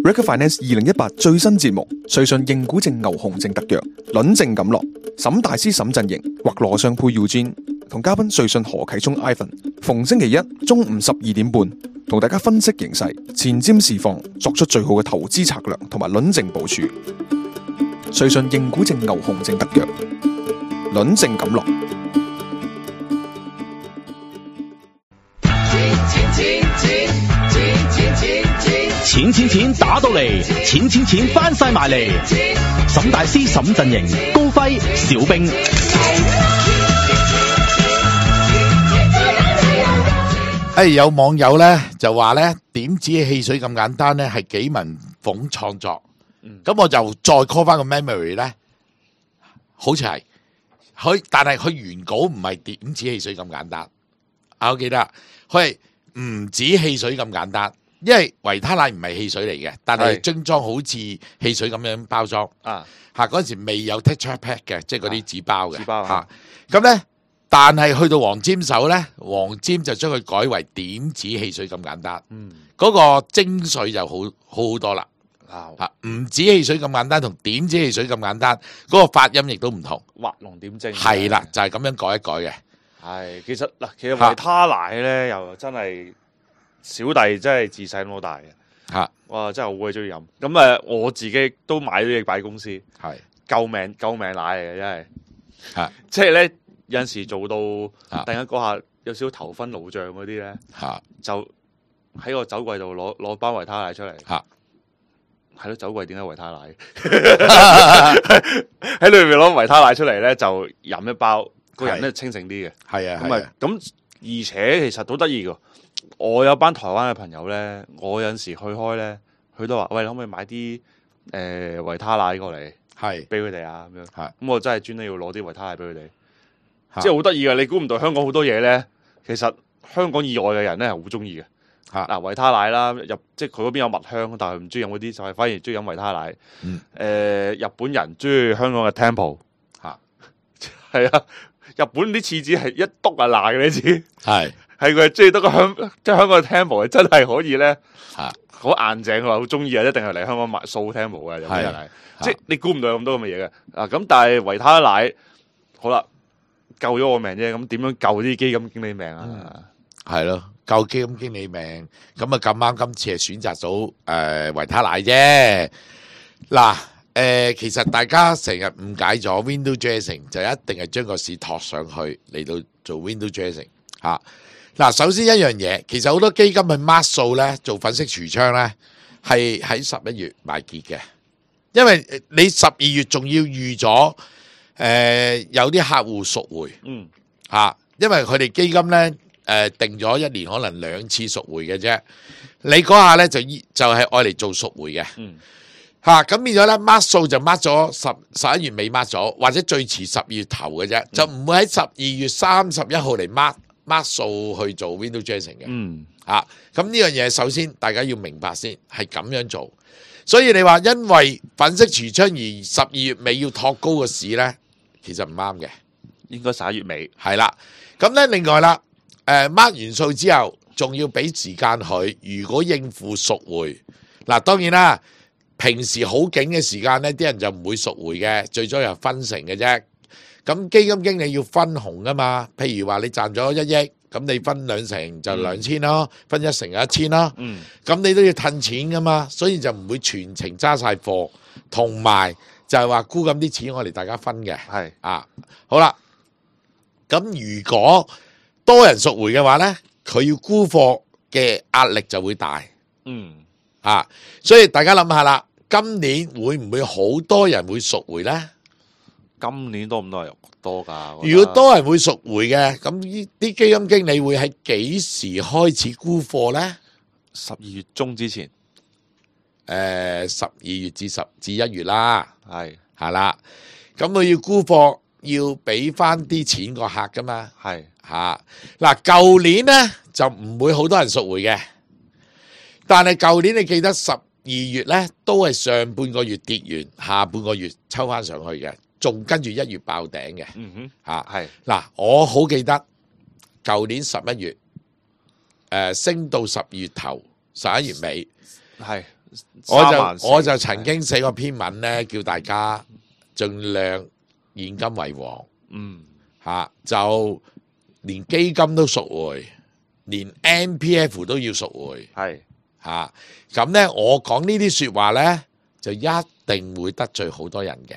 Recruit Finance 2018最新節目，瑞信認股證牛熊證特約，輪證錦落，沈大師沈陣營或羅尚佩 Eugene 同嘉賓瑞信何啟聰 Ivan， 逢星期一中午12點半，同大家分析形勢，前瞻市況，作出最好嘅投資策略同埋輪證部署。瑞信認股證牛熊證特約，輪證錦落。 錢打到嚟，錢翻晒埋嚟。沈大師沈陣營，高輝小兵。 有網友咧就話咧，點止汽水咁簡單咧，係紀文鳳創作。咁我就再 call 翻個 memory 咧，好似係但係佢原稿唔係點止汽水咁簡單。我記得佢係唔止汽水咁簡單。因為維他奶唔係汽水嚟嘅，但係樽裝好似汽水咁樣包裝。嗰陣時未有 Tetra Pak 嘅，即係嗰啲紙包嘅。咁咧，但係去到黃霑手咧，黃霑就將佢改為點止汽水咁簡單。嗰個精髓就好多啦。唔止汽水咁簡單，同點止汽水咁簡單，嗰個發音亦都唔同。 畫龍點睛。 係啦，就係咁樣改一改嘅。 係，其實維他奶咧又真係。小弟真係自細到大嘅，哇！真係好鬼中意飲。咁我自己都買咗嘢擺公司，係救命奶嚟嘅，真係。即係咧有陣時做到突然間嗰下有少少頭昏腦脹嗰啲咧，就喺個酒櫃度攞包維他奶出嚟。係咯，酒櫃點解維他奶？喺裏面攞維他奶出嚟咧，就飲一包，個人咧清醒啲嘅。係啊，咁而且其實都得意㗎。我有班台灣嘅朋友咧，我有陣時去開咧，佢都話：喂，可唔可以買啲維他奶過嚟，係俾佢哋啊？咁樣，咁我真係專登要攞啲維他奶俾佢哋，即係好得意嘅。你估唔到香港好多嘢咧，其實香港以外嘅人咧係好中意嘅。維他奶啦，即係佢嗰邊有蜜香，但係唔中意飲嗰啲，就係反而中意飲維他奶。日本人中意香港嘅 Temple， 係啊，日本啲廁紙係一篤啊爛嘅，你知係。係佢中意得個香港嘅 Temple 真係可以咧，好硬淨，佢話好中意啊，一定係嚟香港買掃 Temple 嘅，有啲人係，即係你估唔到有咁多咁嘅嘢嘅。咁但係維他奶好啦，救咗我命啫，咁點樣救啲基金經理命啊？係咯，救基金經理命，咁啊咁啱今次係選擇到維他奶啫。嗱，其實大家成日誤解咗 window dressing 就一定係將個市托上去嚟到做 window dressing 吓。嗱，首先一樣嘢，其實好多基金去 mark 數咧，做粉飾櫥窗咧，係喺11月買結嘅，因為你12月仲要預咗有啲客戶贖回，因為佢哋基金咧定咗一年可能2次贖回嘅啫，你嗰下咧就係愛嚟做贖回嘅，咁變咗咧 mark 數就 mark 咗11月尾 mark 咗，或者最遲12月頭嘅啫，就唔會喺12月31號嚟 mark 數去做 window dressing 嘅，咁呢樣嘢首先大家要明白先係咁樣做，所以你話因為粉飾櫥窗而12月尾要托高個市咧，其實唔啱嘅，應該11月尾係啦。咁咧另外啦，mark 完數之後仲要俾時間佢，如果應付贖回，嗱當然啦，平時好景嘅時間咧，啲人就唔會贖回嘅，最多又分成嘅啫。咁基金經理要分紅噶嘛？譬如話你賺咗1億，咁你分2成就2000咯，分1成就1000咯。咁你都要褪錢噶嘛，所以就唔會全程揸晒貨，同埋就係話沽咁啲錢我哋大家分嘅。係好啦。咁如果多人贖回嘅話咧，佢要沽貨嘅壓力就會大。所以大家諗下啦，今年會唔會好多人會贖回咧？今年多唔多人多㗎？如果多人會贖回嘅，咁呢啲基金經理會喺幾時開始沽貨咧？12月中之前，12月至1月啦，係啦。咁佢要沽貨，要俾翻啲錢個客噶嘛，嗱，舊年咧就唔會好多人贖回嘅，但係舊年你記得12月咧都係上半個月跌完，下半個月抽翻上去嘅。仲跟住1月爆頂嘅，嗱，我好記得舊年11月，升到12月頭、11月尾， 我就曾經寫過篇文咧，叫大家盡量現金為王。就連基金都贖回，連 MPF 都要贖回。咁咧，我講呢啲說話咧，就一定會得罪好多人嘅。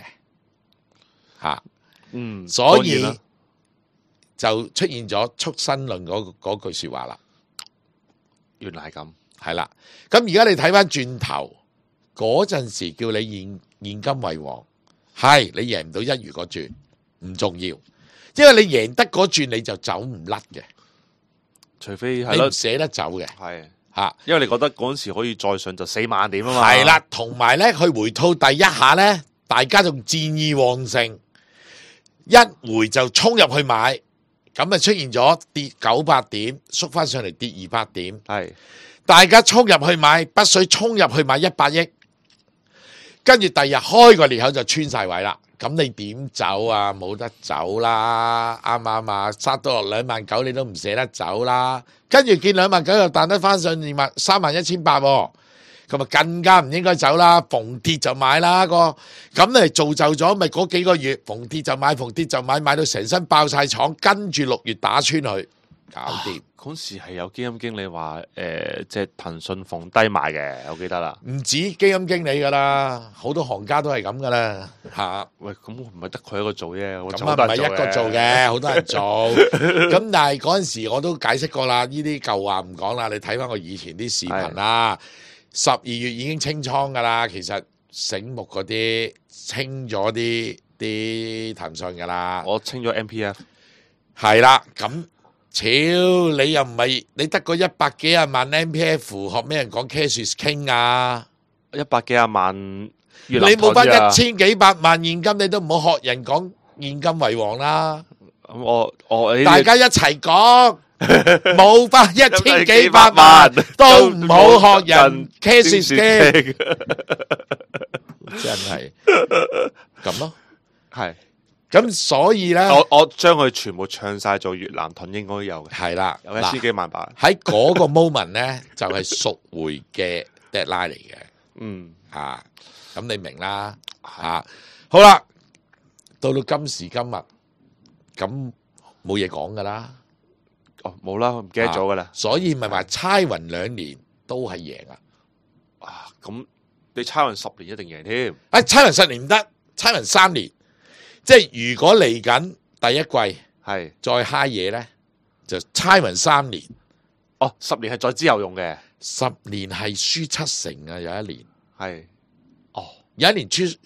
所以就出現咗畜生論嗰句說話啦。 原來係咁， 係啦。咁而家你睇翻轉頭嗰陣時，叫你現金為王，係你贏唔到一月嗰轉唔重要，因為你贏得嗰轉你就走唔甩嘅， 除非係你唔捨得走嘅。 因為你覺得嗰陣時可以再上就4萬點啊嘛。 係啦，同埋咧佢回吐第一下咧，大家仲戰意旺盛，一回就衝入去買。咁啊出現咗跌900點，縮翻上嚟跌200點。大家衝入去買，北水衝入去買100億，跟住第二日開個裂口就穿晒位啦。咁你點走啊？冇得走啦，啱唔啱啊？殺到落29000你都唔捨得走啦。跟住見29000又彈得翻上31800喎。咁啊更加唔應該走啦，逢跌就買啦咁你造就咗咪嗰幾個月逢跌就買，逢跌就買，買到成身爆晒廠，跟住6月打穿佢，搞掂。 嗰時係有基金經理話即係騰訊逢低買嘅，我記得啦。 唔止基金經理噶啦，好多行家都係咁噶啦喂，咁唔係得佢一個做啫， 咁啊唔係一個做嘅，好多人做。咁但係嗰陣時我都解釋過啦，呢啲舊話唔講啦，你睇翻我以前啲視頻啦。12月已經清倉噶啦，其實醒目嗰啲清咗啲騰訊噶啦。 我清咗 MPF。 係啦，咁你又唔係你得個100幾廿萬 MPF， 學咩人講 cash is king 啊 ？100幾廿萬， 你冇翻1000幾百萬現金，你都唔好學人講現金為王啦。 咁大家一齊講。冇翻1000幾百萬都唔好學人 cash is king， 真係咁咯。咁所以咧， 我將佢全部唱晒做越南盾應該有嘅。 係啦， 有1000幾萬把喺嗰個 moment 咧，就係贖回嘅 deadline 嚟嘅。咁你明啦。好啦，到今時今日，咁冇嘢講噶啦。 冇啦，唔記得咗噶啦。 所以咪話猜匀2年都係贏啊！ 咁你猜匀10年一定贏添。 猜匀10年唔得，猜匀3年。即係如果嚟緊第一季係再蝦嘢咧，就猜匀3年。 10年係再之後用嘅。 10年係輸7成啊！有一年係， 有一年輸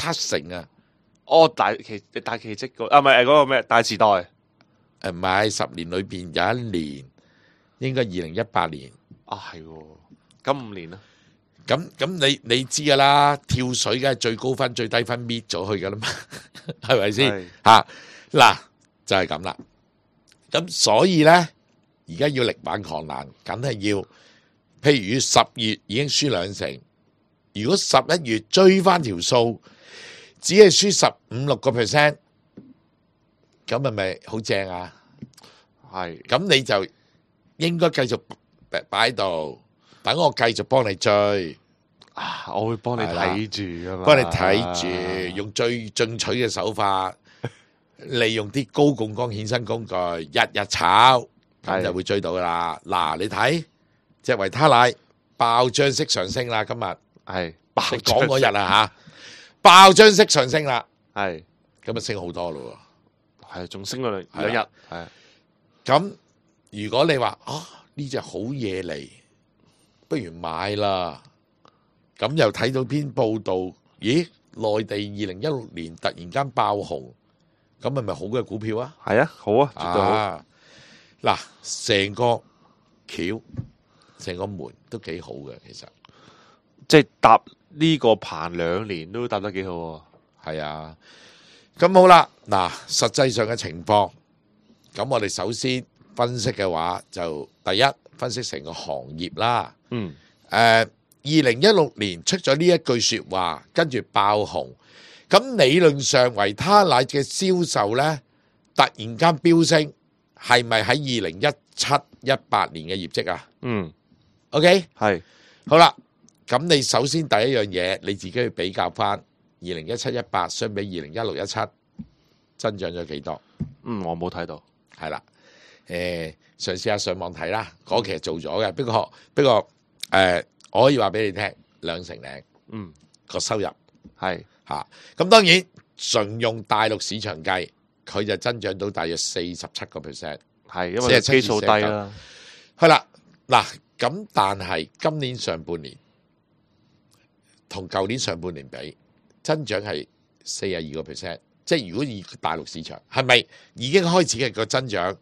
7成啊！ 大奇蹟唔係嗰個咩大時代。 唔係10年裏邊有一年，應該2018年。 係咁5年啦。 咁你知噶啦，跳水梗係最高分最低分搣咗去噶啦嘛，係咪先？嗱就係咁啦。咁所以咧，而家要力挽狂瀾，梗係要，譬如10月已經輸2成，如果11月追翻條數，只係輸15-16%。咁係咪好正啊？咁你就應該繼續擺喺度，等我繼續幫你追。 我會幫你睇住噶嘛， 幫你睇住，用最進取嘅手法，利用啲高槓桿衍生工具，日日炒，咁就會追到噶啦。嗱，你睇隻維他奶爆漿式上升啦，今日係你講嗰日啊吓，爆漿式上升啦， 係咁啊升好多咯。 仲升咗2日。 咁如果你話呢隻好嘢嚟，不如買啦。咁又睇到篇報道，咦？內地2016年突然間爆紅，咁係咪好嘅股票啊？ 係啊，好啊，絕對好。 嗱，成個橋，成個門都幾好嘅，其實即係搭呢個棚2年都搭得幾好。 係啊。咁好啦，嗱，實際上嘅情況，咁我哋首先分析嘅話，就第一分析成個行業啦。2016年出咗呢一句說話，跟住爆紅，咁理論上維他奶嘅銷售呢，突然間飆升，係咪喺2017-18年嘅業績啊？OK， 係好啦。 咁你首先第一樣嘢，你自己去比較翻2017-18相比2016-17增長咗幾多？ 我冇睇到， 係啦，嘗試下上網睇啦，嗰期做咗嘅，不過我可以話俾你聽，2成零，個收入係嚇。咁當然純用大陸市場計，佢就增長到大約47%， 係因為基數低啦。 係啦，嗱咁，但係今年上半年同舊年上半年比，增長係42%，即係如果以大陸市場，係咪已經開始嘅個增長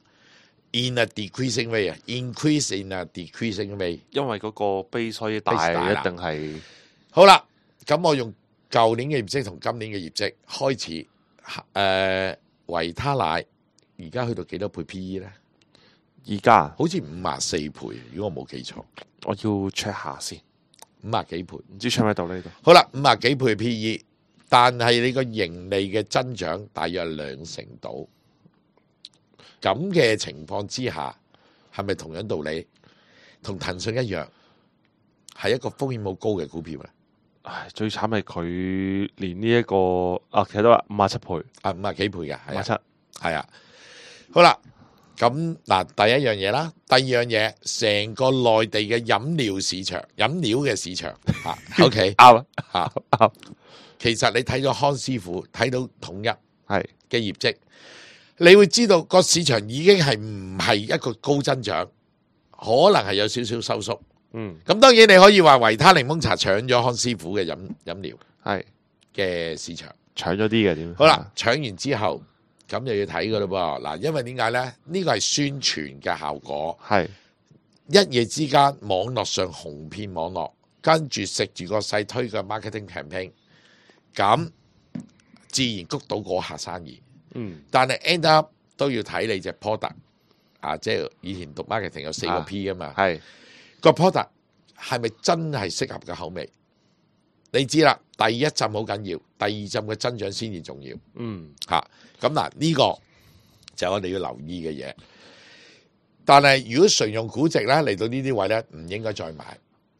in a decreasing way 啊 ？increase in a decreasing way， 因為嗰個 base 所以大，一定係好啦。咁我用舊年嘅業績同今年嘅業績開始，維他奶而家去到幾多倍 PE 咧？ 而家好似54倍，如果我冇記錯， 我要 check 下先 ，50幾倍， 唔知 check 喺度呢度。 好啦，50幾倍 PE， 但係你個盈利嘅增長大約2成度，咁嘅情況之下，係咪同樣道理？同騰訊一樣，係一個風險好高嘅股票咧。 唉，最慘係佢連呢一個其實都話57倍 ，50幾倍嘅 ，57 係啊。好啦。咁嗱，第一樣嘢啦，第二樣嘢，成個內地嘅飲料市場，飲料嘅市場，OK， 啱啊，其實你睇咗康師傅，睇到統一係嘅業績，你會知道個市場已經係唔係一個高增長，可能係有少少收縮。咁當然你可以話維他檸檬茶搶咗康師傅嘅飲料係嘅市場， 搶咗啲嘅點？ 好啦，搶完之後。咁就要睇噶咯噃，嗱，因為點解咧？呢個係宣傳嘅效果，係一夜之間網絡上紅遍網絡，跟住食住個勢推個 marketing campaign， 咁自然谷到嗰下生意。但係 end up 都要睇你隻 product 啊，即係以前讀 marketing 有4個 P 啊嘛，係個 product 係咪真係適合嘅口味？你知啦，第一浸好緊要，第二浸嘅增長先至重要。咁嗱，呢個就係我哋要留意嘅嘢。但係如果純用估值咧，嚟到呢啲位咧，唔應該再買。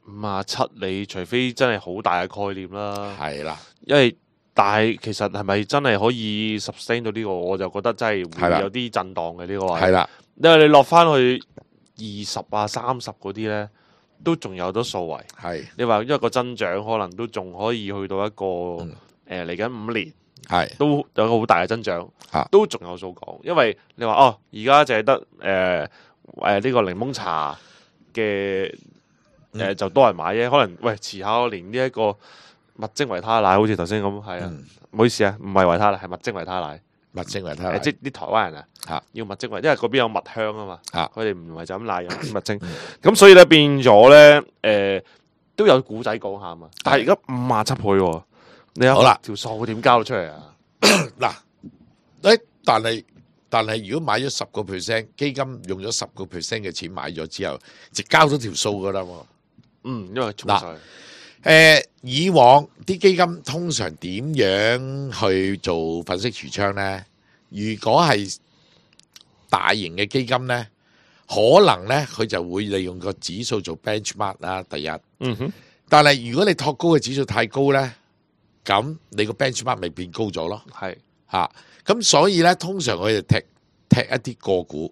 57，你除非真係好大嘅概念啦。 係啦， 因為但係其實係咪真係可以 sustain 到呢個？我就覺得真係會有啲震盪嘅呢個位。係啦，因為你落翻去20啊、30嗰啲咧，都仲有得數圍。係你話因為個增長可能都仲可以去到一個嚟緊5年。係都有個好大嘅增長，都仲有數講。因為你話而家淨係得呢個檸檬茶嘅就多人買啫。可能遲下連呢一個蜜精維他奶，好似頭先咁，係啊，唔好意思啊，唔係維他奶，係蜜精維他奶。蜜精維他奶，即係啲台灣人要蜜精維，因為嗰邊有蜜香啊嘛。佢哋唔係就咁奶有蜜精，咁所以咧變咗咧都有古仔講下嘛。但係而家57倍喎。你好啦，條數點交到出嚟啊？ 嗱，但係如果買咗10%基金，用咗10%嘅錢買咗之後，就交咗條數噶啦。 因為以往啲基金通常點樣去做粉飾櫥窗咧？如果係大型嘅基金咧，可能咧佢就會利用個指數做 benchmark 啦。第一，但係如果你托高嘅指數太高咧，咁你個 benchmark 咪變高咗咯？係嚇，咁所以咧，通常佢哋踢一啲個股，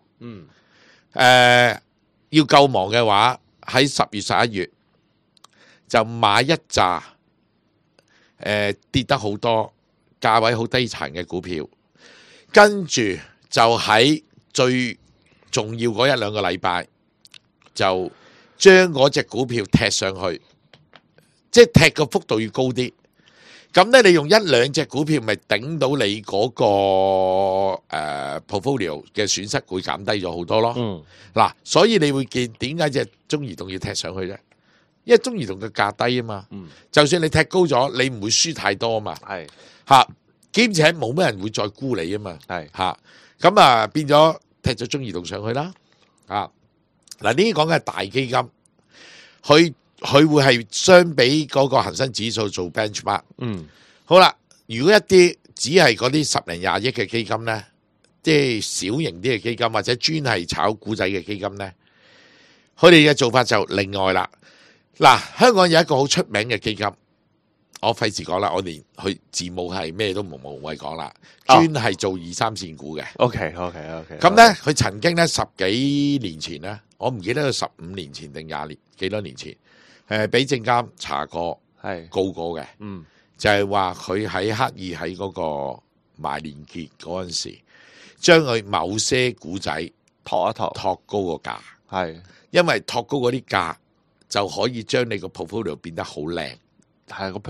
要夠忙嘅話，喺10月11月就買一紮跌得好多、價位好低殘嘅股票，跟住就喺最重要嗰1-2個禮拜，就將嗰隻股票踢上去，即係踢個幅度要高啲。咁咧，你用1-2隻股票咪頂到你嗰個portfolio 嘅損失會減低咗好多咯。嗱，所以你會見點解隻中移動要踢上去啫？因為中移動嘅價低啊嘛。就算你踢高咗，你唔會輸太多啊嘛。係嚇，兼且冇咩人會再沽你啊嘛。係嚇，咁啊變咗踢咗中移動上去啦。啊，嗱，呢啲講嘅係大基金，佢會係相比嗰個恒生指數做 benchmark。好啦，如果一啲只係嗰啲10零20億嘅基金咧，即係小型啲嘅基金或者專係炒股仔嘅基金咧，佢哋嘅做法就另外啦。 嗱，香港有一個好出名嘅基金，我費事講啦，我連佢字母係咩都無謂講啦，專係做2、3線股嘅。 OK。 咁咧，佢曾經咧10幾年前咧，我唔記得佢15年前定20年幾多年前，俾證監查過，係告過嘅。就係話佢喺刻意喺嗰個賣連結嗰陣時，將佢某些股仔托高個價，係因為托高嗰啲價就可以將你個 portfolio 變得好靚， 係個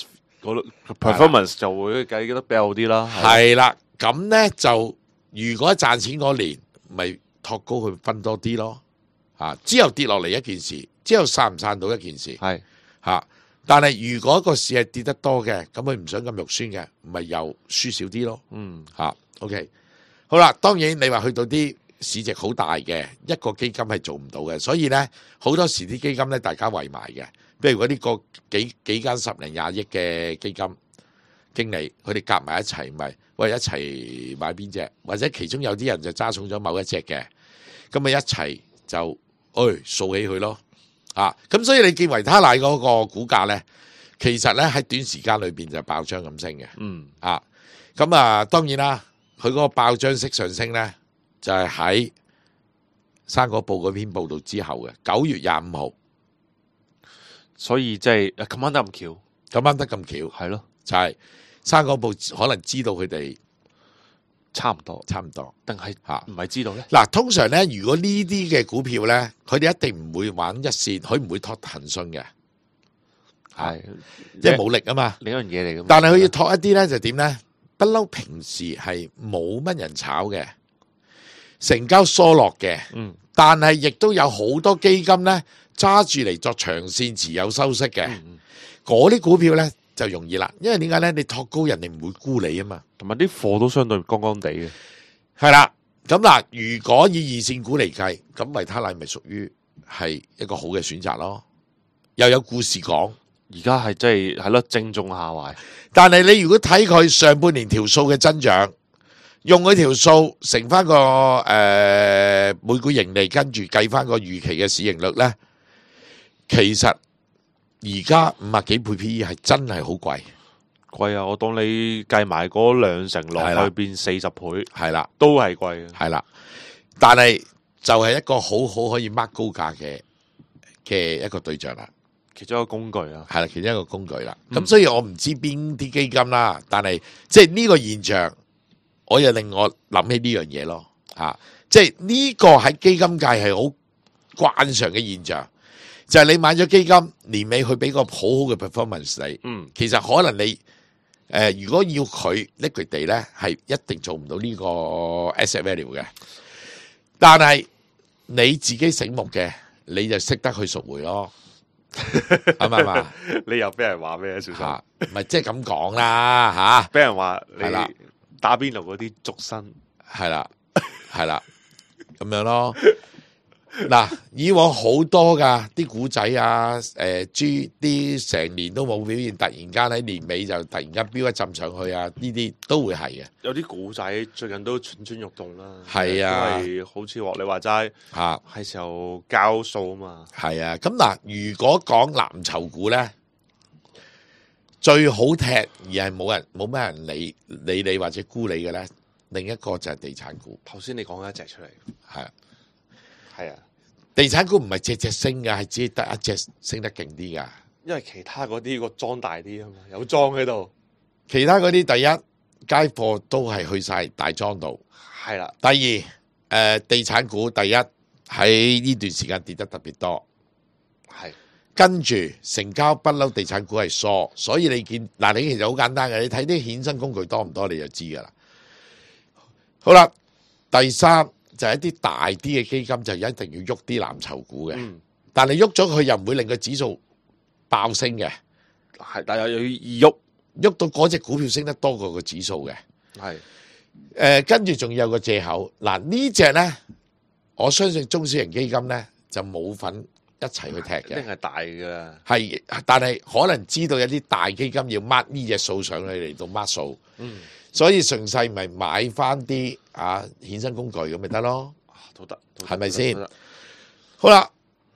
performance 就會計得比較好啲啦。 係啦，咁咧就如果賺錢嗰年，咪托高佢分多啲咯。之後跌落嚟一件事，之後散唔散到一件事，係嚇。但係如果個市係跌得多嘅，咁佢唔想咁肉酸嘅，咪又輸少啲咯。OK， 好啦，當然你話去到啲市值好大嘅一個基金係做唔到嘅，所以咧好多時啲基金咧大家圍埋嘅，譬如嗰啲個幾間10零20億嘅基金經理，佢哋夾埋一齊咪喂一齊買邊隻，或者其中有啲人就揸重咗某一隻嘅，咁咪一齊就掃起佢咯。咁所以你見維他奶嗰個股價咧，其實咧喺短時間裏邊就爆漲咁升嘅。咁當然啦，佢嗰個爆漲式上升咧，就係喺生果報嗰篇報道之後嘅9月25號。 所以即係咁啱得咁巧， 係咯，就係生果報可能知道佢哋差唔多，定係唔係知道咧？ 嗱，通常咧，如果呢啲嘅股票咧，佢哋一定唔會玩一線，佢唔會托騰訊嘅，係，即係冇力啊嘛， 另一樣嘢嚟嘅。 但係佢要托一啲咧，就點咧？不嬲平時係冇乜人炒嘅，成交疏落嘅，但係亦都有好多基金咧揸住嚟作長線持有收息嘅，嗰啲股票咧就容易啦，因為點解咧？你托高人哋唔會沽你啊嘛， 同埋啲貨都相對乾乾地嘅， 係啦。咁嗱，如果以2線股嚟計，咁維他奶咪屬於係一個好嘅選擇咯，又有故事講。 而家係真係咯，正中下懷。 但係你如果睇佢上半年條數嘅增長，用佢條數乘翻個每股盈利，跟住計翻個預期嘅市盈率咧，其實而家50幾倍 PE 係真係好貴。 貴啊！我當你計埋嗰2成落去變40倍， 係啦， 都係貴嘅， 係啦。但係就係一個好好可以 mark 高價嘅一個對象啦， 其中一個工具啊， 係啦，其中一個工具啦。咁所以我唔知邊啲基金啦，但係即係呢個現象，我又令我諗起呢樣嘢咯。即係呢個喺基金界係好慣常嘅現象，就係你買咗基金，年尾佢俾個好好嘅 performance 你，其實可能你如果要佢 liquid 地咧，係一定做唔到呢個 asset value 嘅。但係你自己醒目嘅，你就識得去贖回咯，係咪嘛？ 你又俾人話咩？小心， 唔係即係咁講啦嚇， 俾人話你打邊爐嗰啲竹身， 係啦，咁樣咯。嗱，以往好多噶啲股仔啊，豬啲成年都冇表現，突然間喺年尾就突然間飆一浸上去啊！呢啲都會係嘅。 有啲股仔最近都蠢蠢欲動啦， 係啊， 因為好似你話齋係時候交數啊嘛。 係啊，咁嗱，如果講藍籌股咧，最好踢而係冇咩人理你或者沽你嘅咧，另一個就係地產股。 頭先你講一隻出嚟，係啊， 地產股唔係隻隻升㗎，係只得一隻升得勁啲㗎。 因為其他嗰啲個莊大啲啊嘛，有莊喺度。 其他嗰啲第一街貨都係去晒大莊度， 係啦。 第二，地產股第一喺呢段時間跌得特別多，係跟住成交不嬲，地產股係疏，所以你見嗱，你其實好簡單嘅，你睇啲衍生工具多唔多你就知㗎啦。好啦，第三。就係一啲大啲嘅基金就一定要喐啲藍籌股嘅，但係喐咗佢又唔會令個指數爆升嘅， 係，但係又要喐到嗰隻股票升得多過個指數嘅，係，跟住仲有個藉口，嗱呢隻咧，我相信中小型基金咧就冇份一齊去踢嘅， 一定係大嘅， 係，但係可能知道有啲大基金要 mark 呢隻數上去嚟到 mark 數，所以順勢咪買翻啲衍生工具咁咪得咯， 都得， 係咪先？好啦，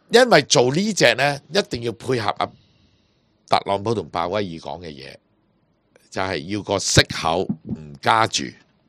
因為做呢隻呢，一定要配合阿特朗普同鮑威爾講嘅嘢，就係要個息口唔加住。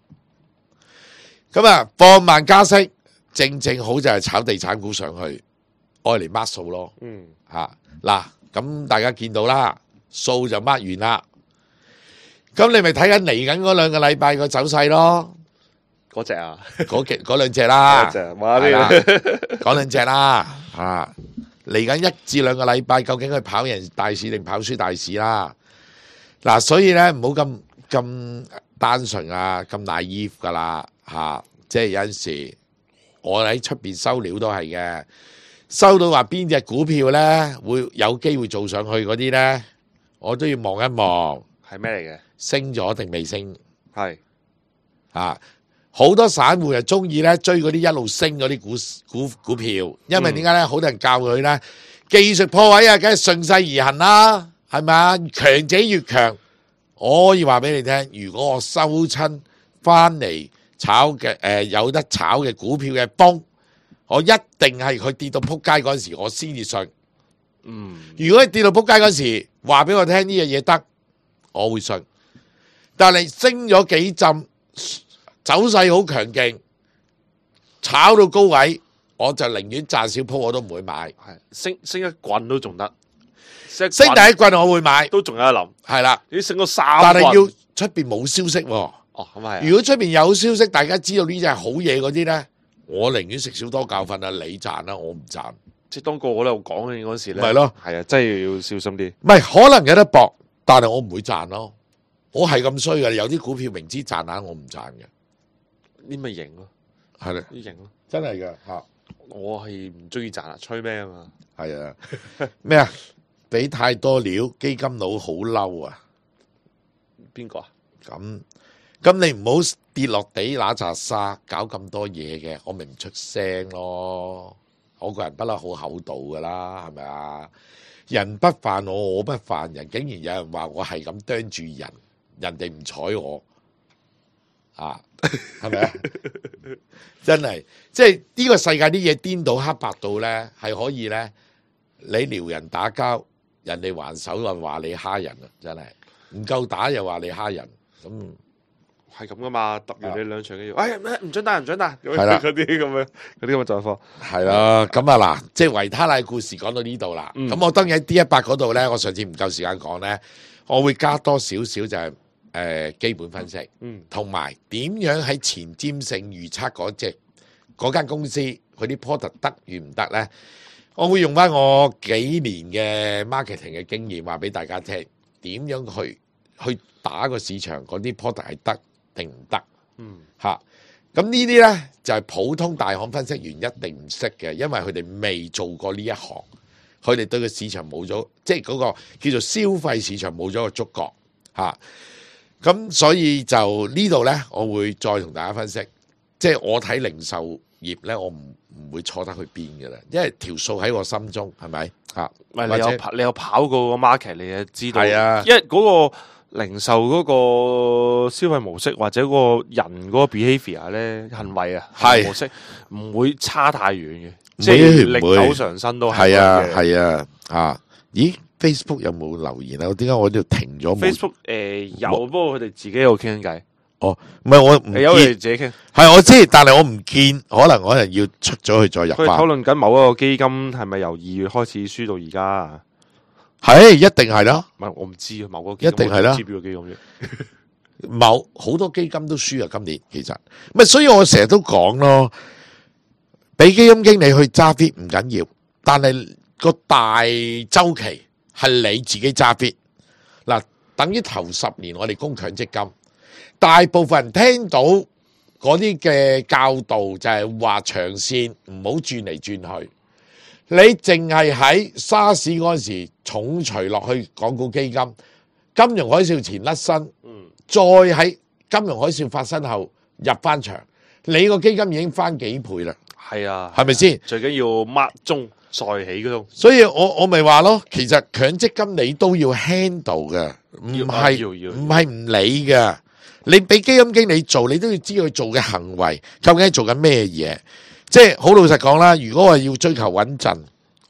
咁啊，放慢加息，正好就係炒地產股上去，愛嚟抹數咯。嗱，咁大家見到啦，數就抹完啦。咁你咪睇緊嚟緊嗰2個禮拜個走勢咯。 嗰隻啊， 嗰兩隻啦， 嗰兩隻啦，嚟緊1至2個禮拜，究竟佢跑贏大市定跑輸大市啦？嗱，所以咧唔好咁單純啊，咁naive噶啦即係有陣時我喺出邊收料都係嘅，收到話邊隻股票咧會有機會做上去嗰啲咧，我都要望一望係咩嚟嘅， 升咗定未升？ 係好多散戶就中意咧追嗰啲一路升嗰啲股票，因為點解咧？好多人教佢咧技術破位啊，梗係順勢而行啦，係咪啊？強者越強，我可以話俾你聽，如果我收親翻嚟炒嘅有得炒嘅股票嘅崩，我一定係佢跌到撲街嗰陣時，我先至信。如果佢跌到撲街嗰陣時，話俾我聽呢樣嘢得，我會信。但係升咗幾浸。走勢好強勁，炒到高位，我就寧願賺少鋪我都唔會買。 升一棍都仲得， 升第一棍我會買， 都仲有得諗。係啦，你升咗3棍， 但係要出邊冇消息。 咁係。 如果出邊有消息，大家知道呢隻係好嘢嗰啲咧，我寧願食少多教訓啊！你賺啦，我唔賺。 即係當個我喺度講嘅嗰時咧， 咪咯， 係啊，真係要小心啲。 唔係可能有得搏，但係我唔會賺咯。我係咁衰嘅，有啲股票明知賺硬，我唔賺嘅。 呢咪型咯， 係啦， 呢型咯， 真係嘅吓。 我係唔中意賺啊，吹咩啊嘛？ 係啊，咩啊？俾太多料，基金佬好嬲啊！ 邊個啊？ 咁你唔好跌落地揦扎沙，搞咁多嘢嘅，我咪唔出聲咯。我個人不嬲好厚道噶啦，係咪啊？人不犯我，我不犯人，竟然有人話我係咁啄住人，人哋唔睬我。係咪啊？真係，即係呢個世界啲嘢顛倒黑白到咧，係可以咧，你撩人打交，人哋還手就話你蝦人啊！真係唔夠打又話你蝦人，咁係咁噶嘛？揼完你2場嘅要，唔准打，唔准打，係啦，嗰啲咁嘅狀況， 係啦。咁啊嗱，即係維他奶故事講到呢度啦。咁我當然喺 D100嗰度咧，我上次唔夠時間講咧，我會加多少少就係。基本分析，同埋點樣喺前瞻性預測嗰間公司佢啲 product 得與唔得呢？我會用翻我幾年嘅 marketing 嘅經驗話俾大家聽，點樣去打個市場嗰啲 product 係得定唔得？咁呢啲呢，就係普通大行分析員一定唔識嘅，因為佢哋未做過呢一行，佢哋對個市場冇咗，即係嗰個叫做消費市場冇咗個觸覺咁所以就呢度呢，我會再同大家分析，即係我睇零售業呢，我唔會錯得去邊嘅啦，因為條數喺我心中，係咪？ 你有跑過個 market，你就知道。 係啊， 因為嗰個零售嗰個消費模式或者嗰個人嗰個 behavior 呢，行為啊，模式唔會差太遠嘅，即係歷久常新都係。 係啊，咦？Facebook 有冇留言啊？點解我呢度停咗 ？Facebook 有，不過佢哋自己喺度傾緊偈。 哦，唔係我唔見， 有佢哋自己傾。 係我知，但係我唔見，可能要出咗去再入翻。 佢討論緊某一個基金係咪由2月開始輸到而家？ 係一定係啦。 唔係我唔知啊，某個基金一定係啦。 知邊個基金啫？ 好多基金都輸啊！今年其實咪，所以我成日都講咯，俾基金經理去揸 fit 唔緊要，但係個大周期。係你自己揸 fit 嗱，等於頭10年我哋供強積金，大部分人聽到嗰啲嘅教導就係話長線唔好轉嚟轉去，你淨係喺沙士嗰陣時重錘落去港股基金，金融海嘯前甩身，再喺金融海嘯發生後入翻場，你個基金已經翻幾倍啦。 係啊， 係咪先？ 最緊要抹中。再起嗰種， 所以我咪話咯，其實強積金你都要 handle 嘅，唔係唔理嘅。你俾基金經理做，你都要知佢做嘅行為究竟係做緊咩嘢。即係好老實講啦，如果我要追求穩陣，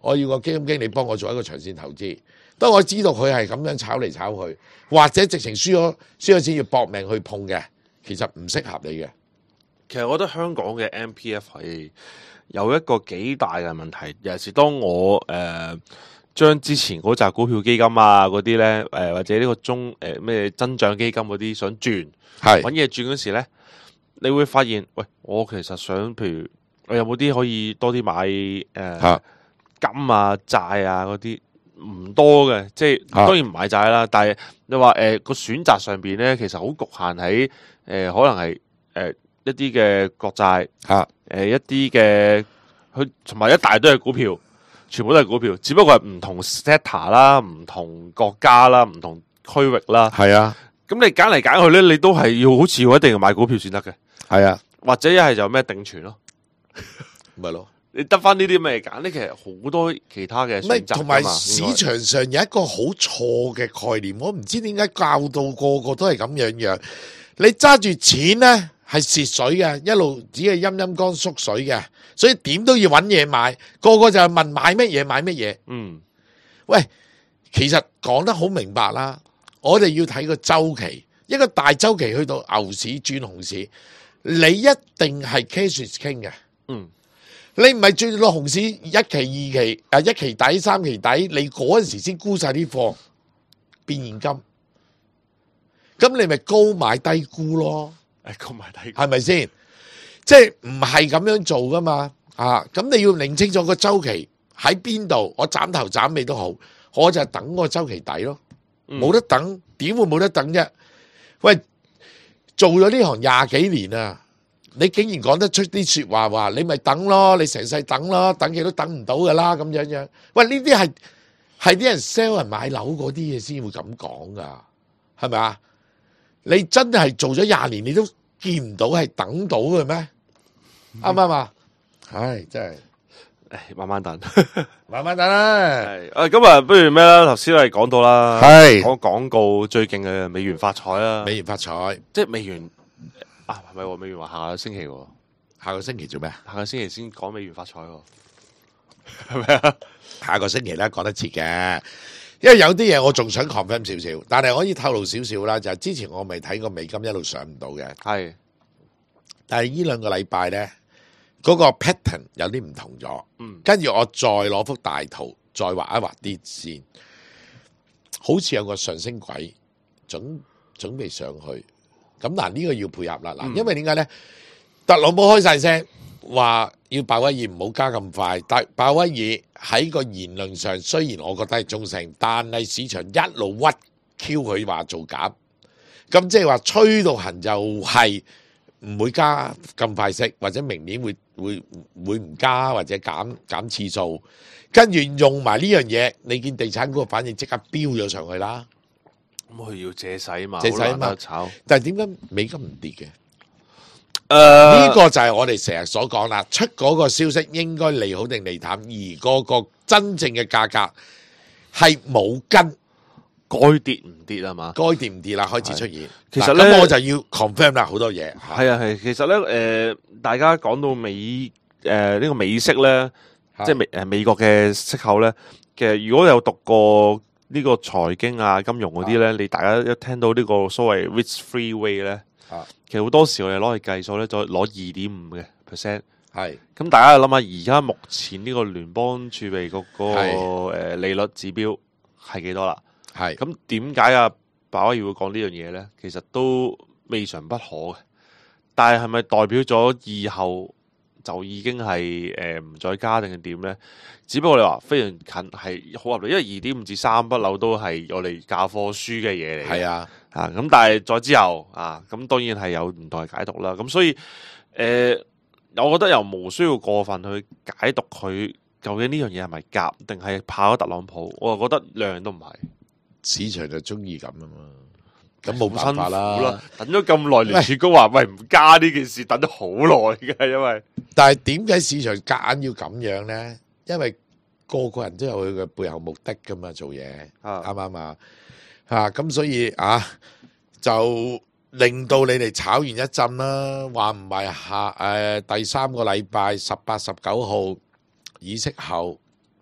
我要個基金經理幫我做一個長線投資。當我知道佢係咁樣炒嚟炒去，或者直情輸咗錢要搏命去碰嘅，其實唔適合你嘅。 其實我覺得香港嘅 MPF 係有一個幾大嘅問題，尤其是當我將之前嗰扎股票基金啊嗰啲咧，或者呢個咩增長基金嗰啲想轉，揾嘢轉嗰時咧，你會發現，喂，我其實想，譬如我有冇啲可以多啲買金啊債啊嗰啲。唔多嘅，即係當然唔買債啦。但係你話個選擇上邊咧，其實好局限喺可能係一啲嘅國債一啲嘅佢同埋一大堆嘅股票，全部都係股票，只不過係唔同 sector 啦、唔同國家啦、唔同區域啦。係啊，咁你揀嚟揀去咧，你都係要好似一定要買股票先得嘅。係啊，或者一係就咩定存咯，咪咯。你得翻呢啲咩揀咧？其實好多其他嘅選擇， 同埋市場上有一個好錯嘅概念，我唔知點解教到個個都係咁樣。你揸住錢咧係蝕水嘅，一路只係陰陰乾縮水嘅，所以點都要揾嘢買。個個就係問買乜嘢買乜嘢。嗯，喂，其實講得好明白啦，我哋要睇個周期，一個大周期去到牛市轉熊市，你一定係 cash is king 嘅。嗯。你唔係轉到熊市一期、二期、一期底、三期底，你嗰陣時先沽晒啲貨變現金，咁你咪高買低沽咯。高買低沽係咪先？即係唔係咁樣做噶嘛？咁你要認清楚個周期喺邊度，我斬頭斬尾都好，我就等個周期底咯。冇得等，點會冇得等啫？喂，做咗呢行20幾年啊！你竟然講得出啲說話，你咪等咯，你成世等咯，等極都等唔到噶啦，咁樣。喂，呢啲係啲人 sell 人買樓嗰啲嘢先會咁講噶，係咪啊？你真係做咗20年，你都見唔到係等到嘅咩？啱唔啱啊？唉，真係，慢慢等，慢慢等啦。 咁啊，不如咩啦？頭先我哋講到啦，講廣告最勁嘅美元發財啦， 美元發財， 即係美元。係咪美元話下個星期？ 下個星期做咩？ 下個星期先講美元發財，係咪啊？ 下個星期咧講得切嘅，因為有啲嘢我仲想 confirm 少少，但係可以透露少少啦。就係之前我未睇過美金一路上唔到嘅，係。但係呢2個禮拜咧，嗰個 pattern 有啲唔同咗。跟住我再攞幅大圖，再畫一畫啲線，好似有個上升軌準備上去。咁嗱，呢個要配合啦，因為點解咧？特朗普開晒聲話要鮑威爾唔好加咁快，但鮑威爾喺個言論上雖然我覺得係中性，但係市場一路屈 Q 佢話做減，咁即係話吹到痕就係唔會加咁快息，或者明年會唔加或者減次數，跟住用埋呢樣嘢，你見地產股反應即刻飆咗上去啦。 咁佢要借勢嘛， 借勢嘛炒。 但係點解美金唔跌嘅？呢個就係我哋成日所講啦，出嗰個消息應該利好定利淡，而嗰個真正嘅價格係冇跟， 該跌唔跌啊嘛？ 該跌唔跌啦，開始出現。 其實咧， 咁我就要 confirm 啦，好多嘢。 係。其實咧，大家講到呢個美息咧，即係美國嘅息口咧，其實如果有讀過呢個財經啊、金融嗰啲咧，你大家一聽到呢個所謂 risk-free rate 咧，其實好多時我哋攞去計數咧，再攞2.5%。係咁，大家諗下，而家目前呢個聯邦儲備局嗰個利率指標係幾多啦？係咁，點解啊鮑威爾會講呢樣嘢咧？其實都未嘗不可嘅，但係咪代表咗以後就已經係唔再加定係點咧？只不過你話非常近係好合理，因為2.5至3不嬲都係我哋教科書嘅嘢嚟。係啊，咁但係再之後咁當然係有唔同嘅解讀啦。咁所以我覺得又無需要過分去解讀佢究竟呢樣嘢係咪夾定係怕咗特朗普。我又覺得兩樣都唔係， 市場就中意咁啊嘛。咁冇辦法啦， 等咗咁耐，聯儲局話喂唔加呢件事，等咗好耐嘅，因為但係點解市場夾硬要咁樣咧？因為個個人都有佢嘅背後目的噶嘛，做嘢啱唔啱啊？咁所以就令到你哋炒完一陣啦，話唔係第3個禮拜18、19號議息後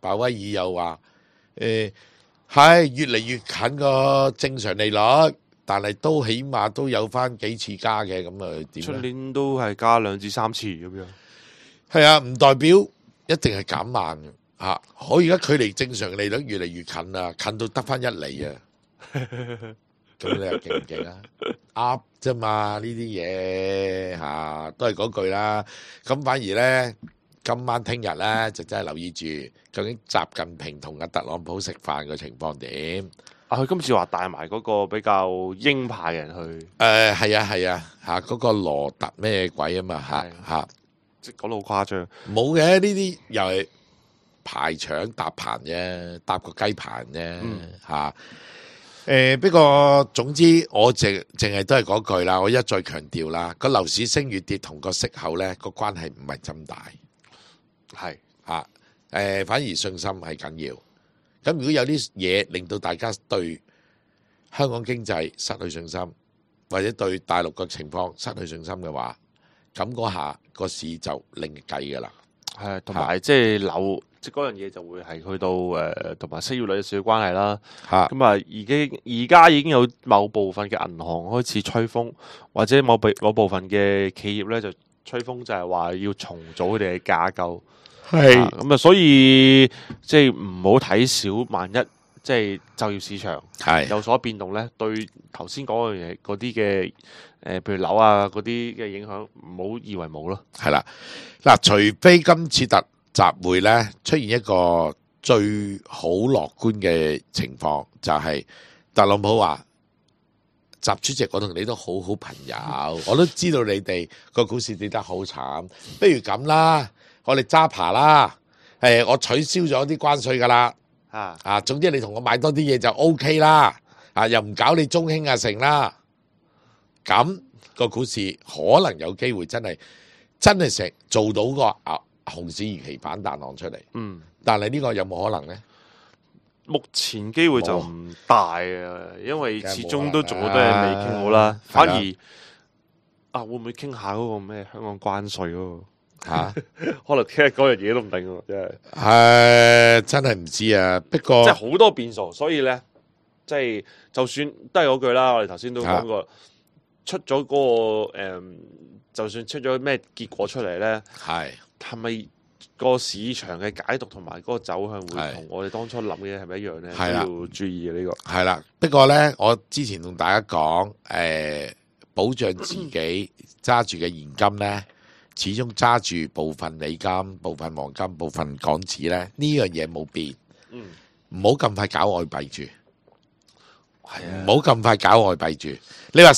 鮑威爾又話係越嚟越近個正常利率，但係都起碼都有翻幾次加嘅，咁啊點？ 出年都係加2至3次咁樣。 係啊，唔代表一定係減慢嘅嚇。我而家距離正常利率越嚟越近啦，近到得翻1厘啊！咁你又勁唔勁啊？噏啫嘛，呢啲嘢嚇都係嗰句啦。咁反而咧，今晚聽日咧就真係留意住，究竟習近平同阿特朗普食飯嘅情況點？ 佢今次話帶埋嗰個比較鷹派人去。 係啊嚇，嗰個羅特咩鬼啊嘛嚇， 即係講到好誇張。 冇嘅，呢啲又係排場搭棚啫，搭個雞棚啫嚇。不過總之我淨係都係嗰句啦，我一再強調啦，個樓市升與跌同個息口咧個關係唔係咁大，係嚇反而信心係緊要。咁如果有啲嘢令到大家對香港經濟失去信心，或者對大陸嘅情況失去信心嘅話，咁嗰下個市就另計噶啦。 係同埋即係樓。即嗰樣嘢就會係去到同埋失業率有少少關係啦。咁而家已經有某部分嘅銀行開始吹風，或者某部分嘅企業咧就吹風，就係話要重組佢哋嘅架構。係咁啊，所以即係唔好睇小，萬一即係就業市場有所變動咧，對頭先講嘅嘢嗰啲嘅譬如樓啊嗰啲嘅影響，唔好以為冇咯。係啦， 嗱，除非今次集會咧出現一個最好樂觀嘅情況，就係特朗普話：習主席，我同你都好好朋友，我都知道你哋個股市跌得好慘，不如咁啦，我哋揸扒啦，我取消咗啲關稅噶啦，總之你同我買多啲嘢就 OK 啦，又唔搞你中興啊成啦，咁個股市可能有機會真係成做到個熊市預期反彈浪出嚟，但係呢個有冇可能呢？ 目前機會就唔大啊，因為始終都仲好多嘢未傾好啦。反而會唔會傾下嗰個咩香港關稅嗰個？可能傾下嗰樣嘢都唔定喎， 真係唔知啊。不過即係好多變數，所以咧，即係就算都係嗰句啦。我哋頭先都講過，出咗嗰個就算出咗咩結果出嚟咧，係咪個市場嘅解讀同埋嗰個走向會同我哋當初諗嘅係咪一樣咧？都要注意嘅呢個。係啦， 不過咧，我之前同大家講，保障自己揸住嘅現金咧，始終揸住部分美金、部分黃金、部分港紙咧，呢樣嘢冇變。唔好咁快搞外幣住，唔好咁快搞外幣住。你話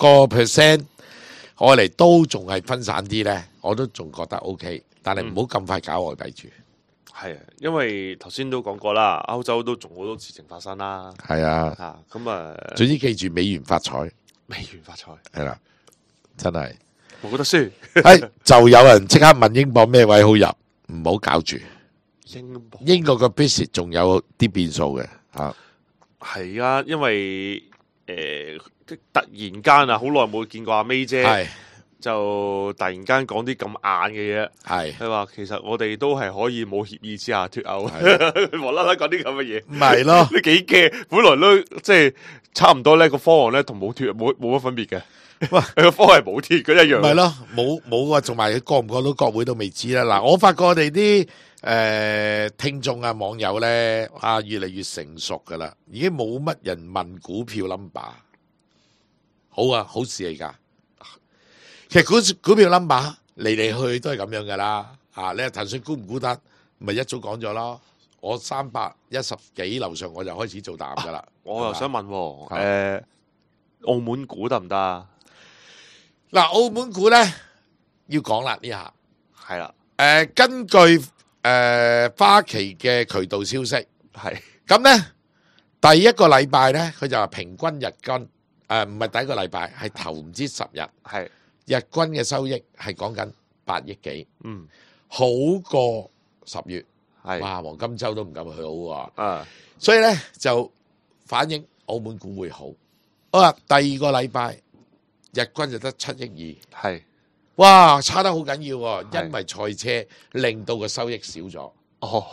10%。我嚟都仲係分散啲咧，我都仲覺得 OK， 但係唔好咁快搞外幣住。 係啊，因為頭先都講過啦，歐洲都仲好多事情發生啦。 係啊， 咁啊， 總之記住美元發財， 美元發財係啦，真係冇得輸。 就有人即刻問英鎊咩位好入，唔好搞住。英國嘅 business 仲有啲變數嘅嚇。 係啊，因為突然間啊，好耐冇見過阿 May 姐，就突然間講啲咁硬嘅嘢，佢話其實我哋都係可以冇協議之下脫歐，無啦啦講啲咁嘅嘢， 唔係咯， 都幾驚。本來都即係差唔多咧，個方案咧同冇脫冇乜分別嘅。喂，個方案係冇脫嘅一樣， 唔係咯，冇啊，同埋過唔過到國會都未知啦。嗱，我發覺我哋啲聽眾啊、網友咧越嚟越成熟噶啦，已經冇乜人問股票 number。好啊，好事嚟噶。其實股票 number 嚟嚟去都係咁樣噶啦。你話騰訊估唔估得？咪一早講咗咯。我310幾樓上我就開始做淡噶啦。 我又想問，澳門股得唔得啊？ 嗱，澳門股咧要講啦呢下。 係啦。 根據花旗嘅渠道消息， 係咁咧第一個禮拜咧，佢就話平均日均。唔係第一個禮拜，係頭唔知10日，係日均嘅收益係講緊8億幾，好過10月，哇！黃金周都唔敢去好喎，所以咧就反映澳門股會好。好啦，第二個禮拜日均就得7億2，係哇，差得好緊要喎，因為賽車令到個收益少咗。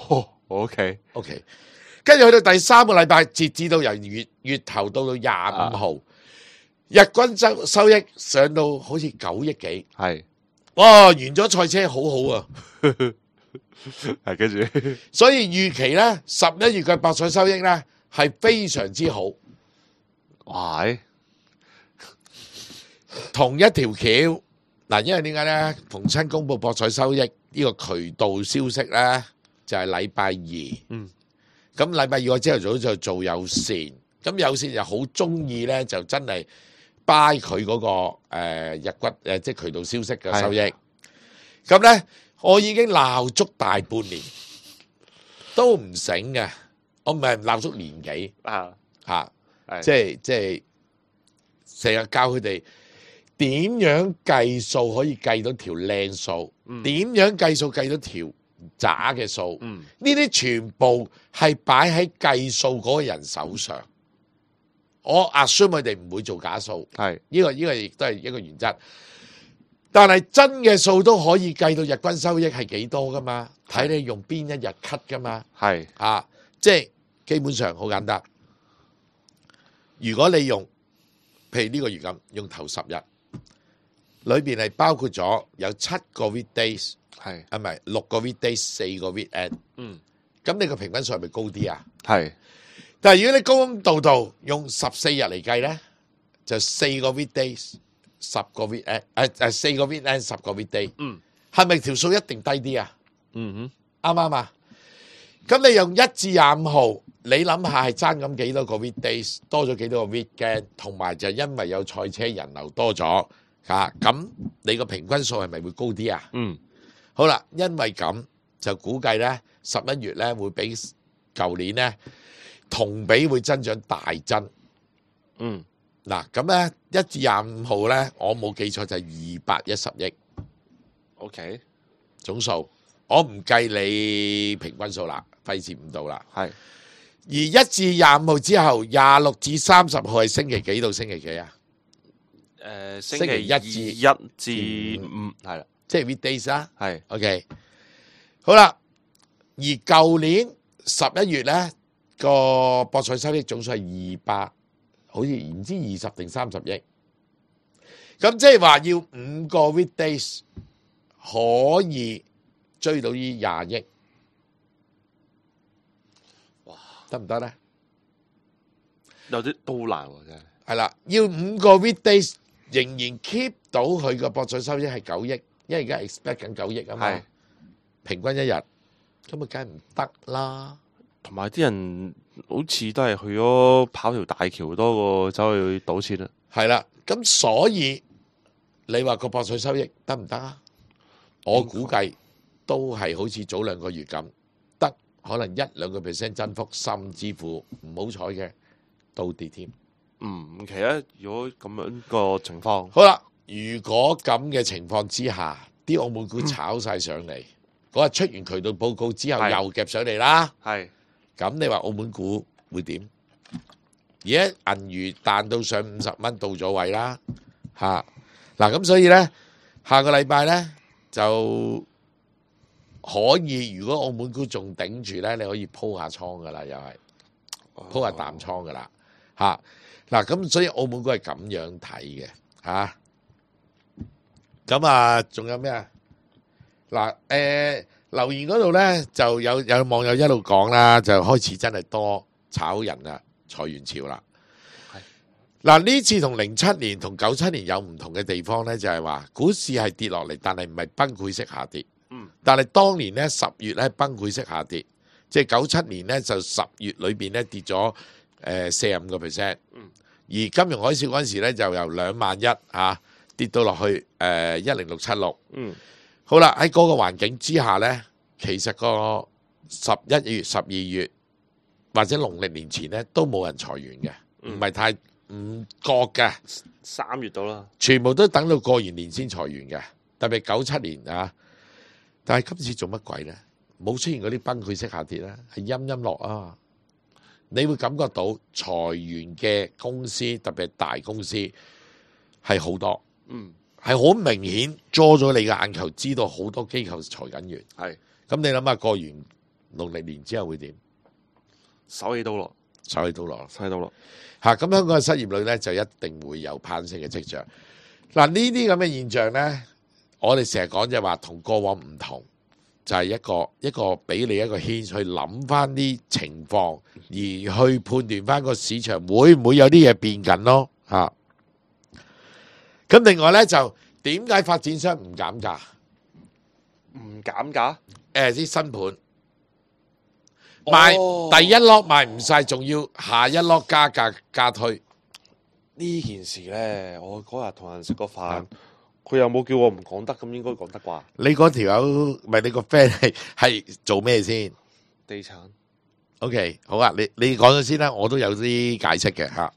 OK， 跟住去到第3個禮拜，截至到由月頭到到25號，日均收益上到好似9億幾， 係哇！完咗賽車好好啊， 係跟住， 所以預期咧11月嘅博彩收益咧係非常之好。 哇！ 同一條橋嗱，因為點解咧？逢親公布博彩收益呢個渠道消息咧，就係禮拜二。咁禮拜二我朝頭早就做有線，咁有線就好中意咧，就真係 buy 佢嗰個日骨即係渠道消息嘅收益。咁咧，我已經鬧足大半年，都唔醒嘅。我唔係鬧足年幾即係成日教佢哋點樣計數可以計到條靚數，點樣計數計到條渣嘅數，呢啲全部係擺喺計數嗰個人手上。我 assume 佢哋唔會做假數，呢個亦都係一個原則。但係真嘅數都可以計到日均收益係幾多噶嘛？睇你用邊一日 cut 噶嘛？即係基本上好簡單。如果你用譬如呢個月咁，用頭10日，裏邊係包括咗有7個 weekdays， 係啊，唔係6個 weekdays， 4個 weekend，咁你個平均數係咪高啲啊？係。但係如果你公公道道用14日嚟計咧，就4個 weekdays， 10個 weekend， 4個 weekend， 10個 weekday， 係咪條數一定低啲啊？啱唔啱啊？咁你用1至25號，你諗下係爭咁幾多個 weekdays， 多咗幾多個 weekend， 同埋就因為有賽車人流多咗，咁你個平均數係咪會高啲啊？好啦，因為咁就估計咧11月咧會比舊年咧同比會增長大增。嗱，咁咧1至25號咧，我冇記錯就係210億。OK， 總數，我唔計你平均數啦，費事唔到啦。係。而1至25號之後，26至30號係星期幾到星期幾啊？星期1至5係啦，即係 weekdays 啦。係 OK， 好啦。而舊年11月咧個博彩收益總數係200，好似唔知20定30億。咁即係話要5個 weekdays 可以追到呢20億。得唔得咧？有啲都難喎，真係。係啦，要5個 weekdays 仍然 keep 到佢個博彩收益係9億，因為而家 expect 緊9億啊嘛。平均一日，咁咪梗係唔得啦。同埋啲人好似都係去咗跑條大橋多過走去賭錢啦。係啦，咁所以你話個博彩收益得唔得啊？我估計都係好似早2個月咁。可能1-2個% 增幅，甚至乎唔好彩嘅倒跌添。唔奇啊！如果咁樣個情況，好啦，如果咁嘅情況之下，啲澳門股炒晒上嚟，嗰日出完渠道報告之後又夾上嚟啦。係，咁你話澳門股會點？而家銀娛彈到上50蚊到咗位啦，嗱咁所以咧，下個禮拜咧就。可以，如果澳門股仲頂住咧，你可以鋪下倉噶啦，又係鋪下淡倉噶啦，嗱咁，所以澳門股係咁樣睇嘅，咁啊，仲有咩啊？嗱，留言嗰度咧就有網友一路講啦，就開始真係多炒人啊，裁員潮啦。嗱，呢次同07年同97年有唔同嘅地方咧，就係話股市係跌落嚟，但係唔係崩潰式下跌。但係當年咧10月咧崩潰式下跌，即係97年咧就10月裏邊咧跌咗45%，而金融海嘯嗰陣時咧就由21000跌到落去10676。好啦，喺嗰個環境之下咧，其實個11月、12月或者農曆年前咧都冇人裁員嘅，唔係太唔覺嘅。3月到啦，全部都等到過完年先裁員嘅，特別97年。但係今次做乜鬼咧？冇出現嗰啲崩潰式下跌啦，係陰落啊！你會感覺到裁員嘅公司，特別係大公司係好多，係好明顯捉咗你嘅眼球，知道好多機構裁緊員。係咁，你諗下過完農曆年之後會點？ 手起刀落， 手起刀落， 手起刀落。 咁香港嘅失業率咧就一定會有攀升嘅跡象。嗱，呢啲咁嘅現象咧，我哋成日講就係話同過往唔同，就係一個俾你一個牽去諗翻啲情況，而去判斷翻個市場會唔會有啲嘢變緊咯嚇。咁另外咧就點解發展商唔減價？ 唔減價？ 啲新盤賣第一落賣唔晒，仲要下一落加價加推。 呢件事咧，我嗰日同人食個飯，佢又冇叫我唔講得，咁應該講得啩？ 你嗰條友唔係你個 friend 係做咩先？ 地產。 OK， 好啊，你講咗先啦，我都有啲解釋嘅嚇。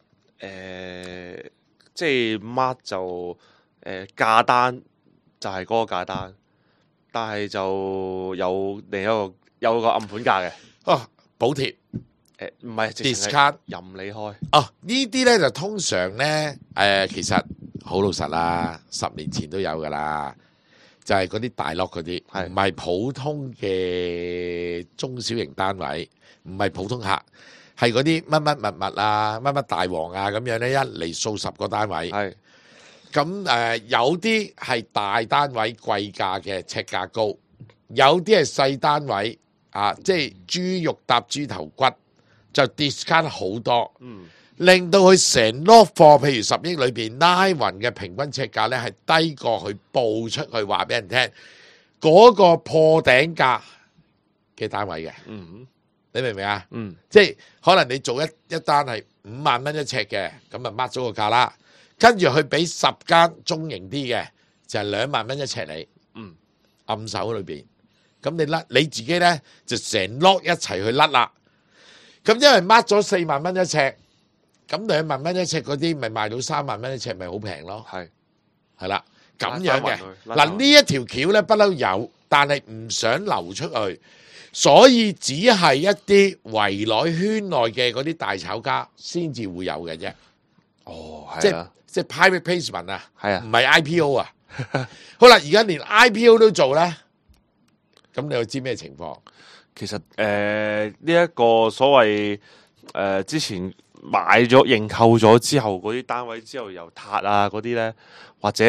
即係 mark 就價單就係嗰個價單，但係就有另一個有個暗盤價嘅。 哦，補貼。 唔係 discount 任你開。 哦，呢啲咧就通常咧其實好老實啦，10年前都有噶啦，就係嗰啲大 lot 嗰啲，唔係普通嘅中小型單位，唔係普通客，係嗰啲乜乜物物啊，乜乜大王啊咁樣咧，一嚟數10個單位。係咁有啲係大單位貴價嘅，尺價高；有啲係細單位啊，即係豬肉搭豬頭骨。就 discount 好多，令到佢成攞貨，譬如10億裏邊拉勻嘅平均尺價咧，係低過佢報出去話俾人聽嗰個破頂價嘅單位嘅。你明唔明啊？即係可能你做一單係5萬蚊一尺嘅，咁啊 mark 咗個價啦，跟住佢俾10間中型啲嘅，就係2萬蚊一尺你，暗手裏邊，咁你自己咧就成 lot 一齊去甩啦。咁因為 mark 咗4萬蚊一尺，咁2萬蚊一尺嗰啲咪賣到3萬蚊一尺，咪好平咯。係啦，咁樣嘅。嗱呢一條橋咧不嬲有，但係唔想流出去，所以只係一啲圍內圈內嘅嗰啲大炒家先至會有嘅啫。 哦， 即係 private placement 啊， 係啊， 唔係 IPO 啊。好啦，而家連 IPO 都做咧，咁你又知咩情況？ 其實呢一個所謂之前買咗認購咗之後嗰啲單位之後又撻啊嗰啲咧，或者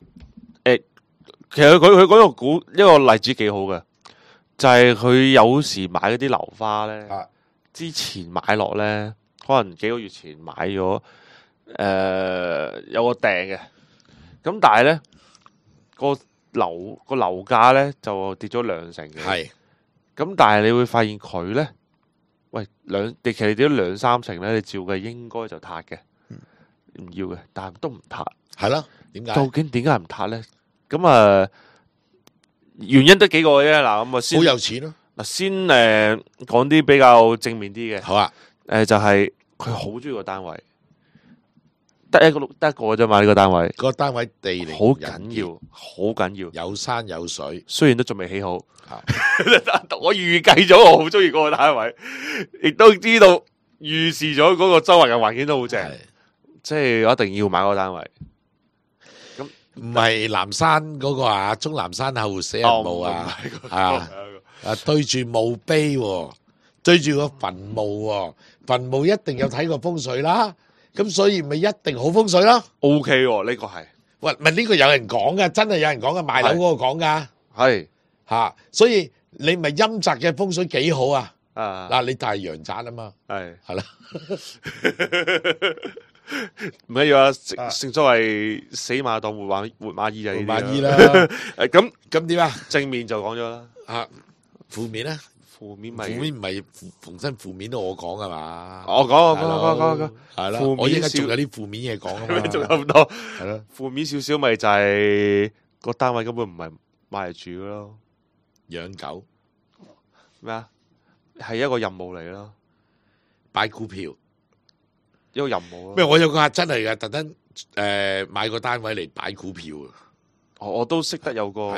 其實佢嗰個一個例子幾好嘅，就係佢有時買嗰啲樓花咧，之前買落咧，可能幾個月前買咗有個訂嘅，咁但係咧個樓價咧就跌咗2成嘅。係。咁但係你會發現佢咧，喂其實你跌咗2-3成咧，你照計應該就撻嘅，唔要嘅，但係都唔撻。係咯，點解？究竟點解唔撻咧？咁原因得幾個啫。嗱，咁先好有錢咯。嗱，先講啲比較正面啲嘅。好啊。就係佢好中意個單位，得一個啫嘛。呢個單位個單位地理好緊要，好緊要，有山有水，雖然都仲未起好。我預計咗我好中意嗰個單位，亦都知道預示咗嗰個周圍嘅環境都好正，即係我一定要買嗰個單位。咁唔係南山嗰個啊，鍾南山後死人墓啊，對住墓碑，對住個墳墓，墳墓一定有睇過風水啦，咁所以咪一定好風水咯。OK，呢個係，喂，唔係呢個有人講噶，真係有人講噶，賣樓嗰個講噶，係。所以你咪陰宅嘅風水幾好啊！嗱，你但係陽宅啊嘛，係啦，唔一樣啊！正所謂死馬當活馬醫就係呢啲啦。活馬醫啦，咁點啊？正面就講咗啦，負面咧？負面唔係逢親負面都我講噶嘛？我講，係啦，我應該仲有啲負面嘢講啊嘛，仲有咁多，係咯，負面少少咪就係個單位根本唔係買嚟住噶咯。養狗咩啊？係一個任務嚟咯，擺股票一個任務咯。咩？我有個客真係嘅，特登買個單位嚟擺股票啊！我都識得有個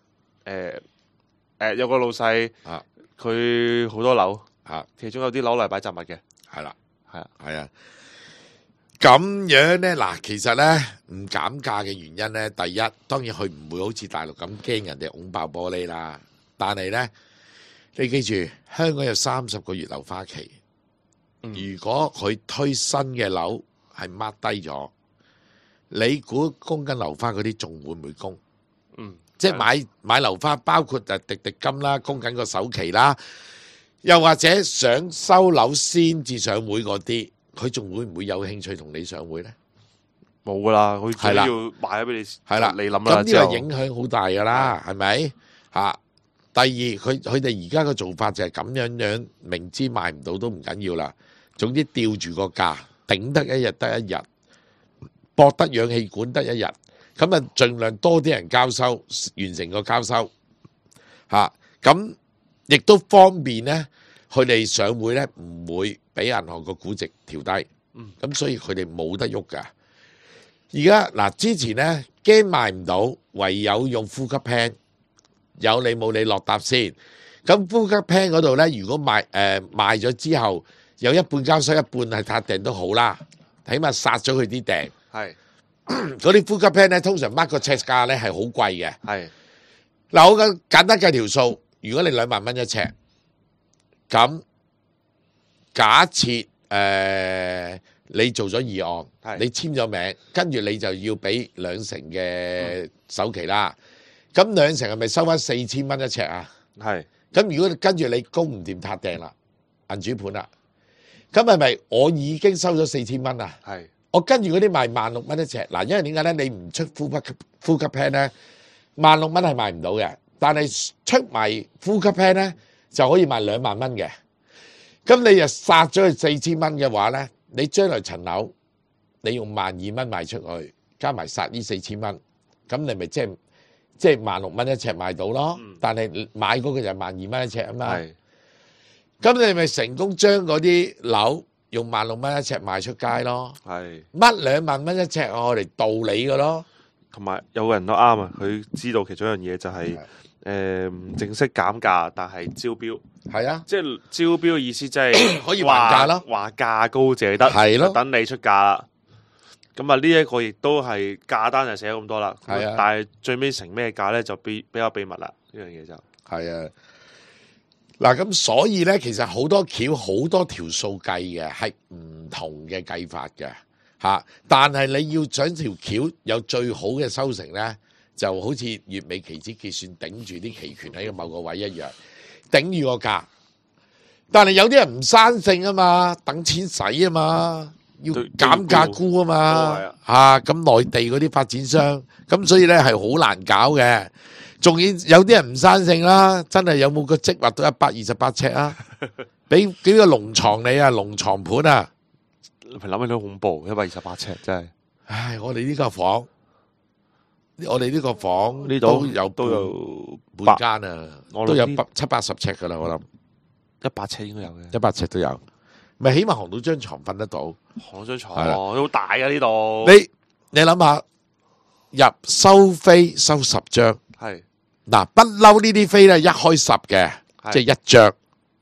有個老細，佢好多樓，其中有啲樓嚟擺雜物嘅，係啦，係啊。咁樣咧，嗱，其實咧唔減價嘅原因咧，第一當然佢唔會好似大陸咁驚人哋拱爆玻璃啦。但係咧， 你記住，香港有30個月樓花期。如果佢推新嘅樓係 mark 低咗，你估供緊樓花嗰啲仲會唔會供？即係買樓花，包括就滴滴金啦，供緊個首期啦，又或者想收樓先至上會嗰啲，佢仲會唔會有興趣同你上會呢？ 冇噶啦，佢只要賣咗俾你， 係啦， 你諗啦。 咁呢個影響好大噶啦，係咪嚇？第二，佢哋而家嘅做法就係咁樣，明知賣唔到都唔緊要啦。總之吊住個價，頂得一日得一日，博得氧氣管得一日，咁啊盡量多啲人交收，完成個交收嚇。咁亦都方便咧，佢哋上會咧唔會俾銀行個估值調低。咁所以佢哋冇得喐噶。而家嗱，之前咧驚賣唔到，唯有用呼吸 plan， 有你冇你落搭先。咁呼吸 plan 嗰度咧，如果賣咗之後，有一半交收，一半係撻訂都好啦，起碼殺咗佢啲訂。 係嗰啲呼吸 plan 咧，通常 mark 個尺價咧係好貴嘅。 係嗱，我簡單計條數，如果你2萬蚊一尺，咁假設你做咗議案，你簽咗名，跟住你就要俾2成嘅首期啦。咁2成係咪收翻4000蚊一尺啊？ 係。 咁如果跟住你供唔掂撻訂啦，銀主盤啦，咁係咪我已經收咗4000蚊啊？係。我跟住嗰啲賣16000蚊一尺，嗱，因為點解咧？你唔出呼吸 plan 咧，16000蚊係賣唔到嘅，但係出埋呼吸 plan 咧就可以賣2萬蚊嘅。咁你就殺咗佢4000蚊嘅話咧，你將來層樓你用12000蚊賣出去，加埋殺呢4000蚊，咁你咪即係16000蚊一尺賣到咯。但係買嗰個就12000蚊一尺啊嘛。咁你咪成功將嗰啲樓用16000蚊一尺賣出街咯。係乜2萬蚊一尺我嚟道理嘅咯。 同埋有個人都啱啊，佢知道其中一樣嘢就係唔正式減價，但係招標。係啊，即係招標嘅意思，即係可以還價咯， 話價高者得，係咯，等你出價啦。咁啊，呢一個亦都係價單就寫咁多啦。係啊，但係最尾成咩價咧，就比較秘密啦。呢樣嘢就係啊。嗱，咁所以咧，其實好多橋好多條數計嘅，係唔同嘅計法嘅嚇。但係你要想條橋有最好嘅收成咧，就好似月尾期指結算頂住啲期權喺個某個位一樣，頂住個價。但係有啲人唔生性啊嘛，等錢使啊嘛，要減價沽啊嘛嚇。咁內地嗰啲發展商，咁所以咧係好難搞嘅。仲要有啲人唔生性啦，真係有冇個積劃到128尺啊？俾幾個龍床你啊，龍床盤啊！ 諗起都恐怖，128尺真係。 唉，我哋呢個房呢度都有半間啊，都有70-80尺噶啦，我諗 100尺應該有嘅 ，100尺都有。咪起碼行到張床瞓得到， 行到張床，好大啊呢度。 你諗下，入收飛收10張， 係。 嗱，不嬲呢啲飛咧，一開10嘅，即係1張，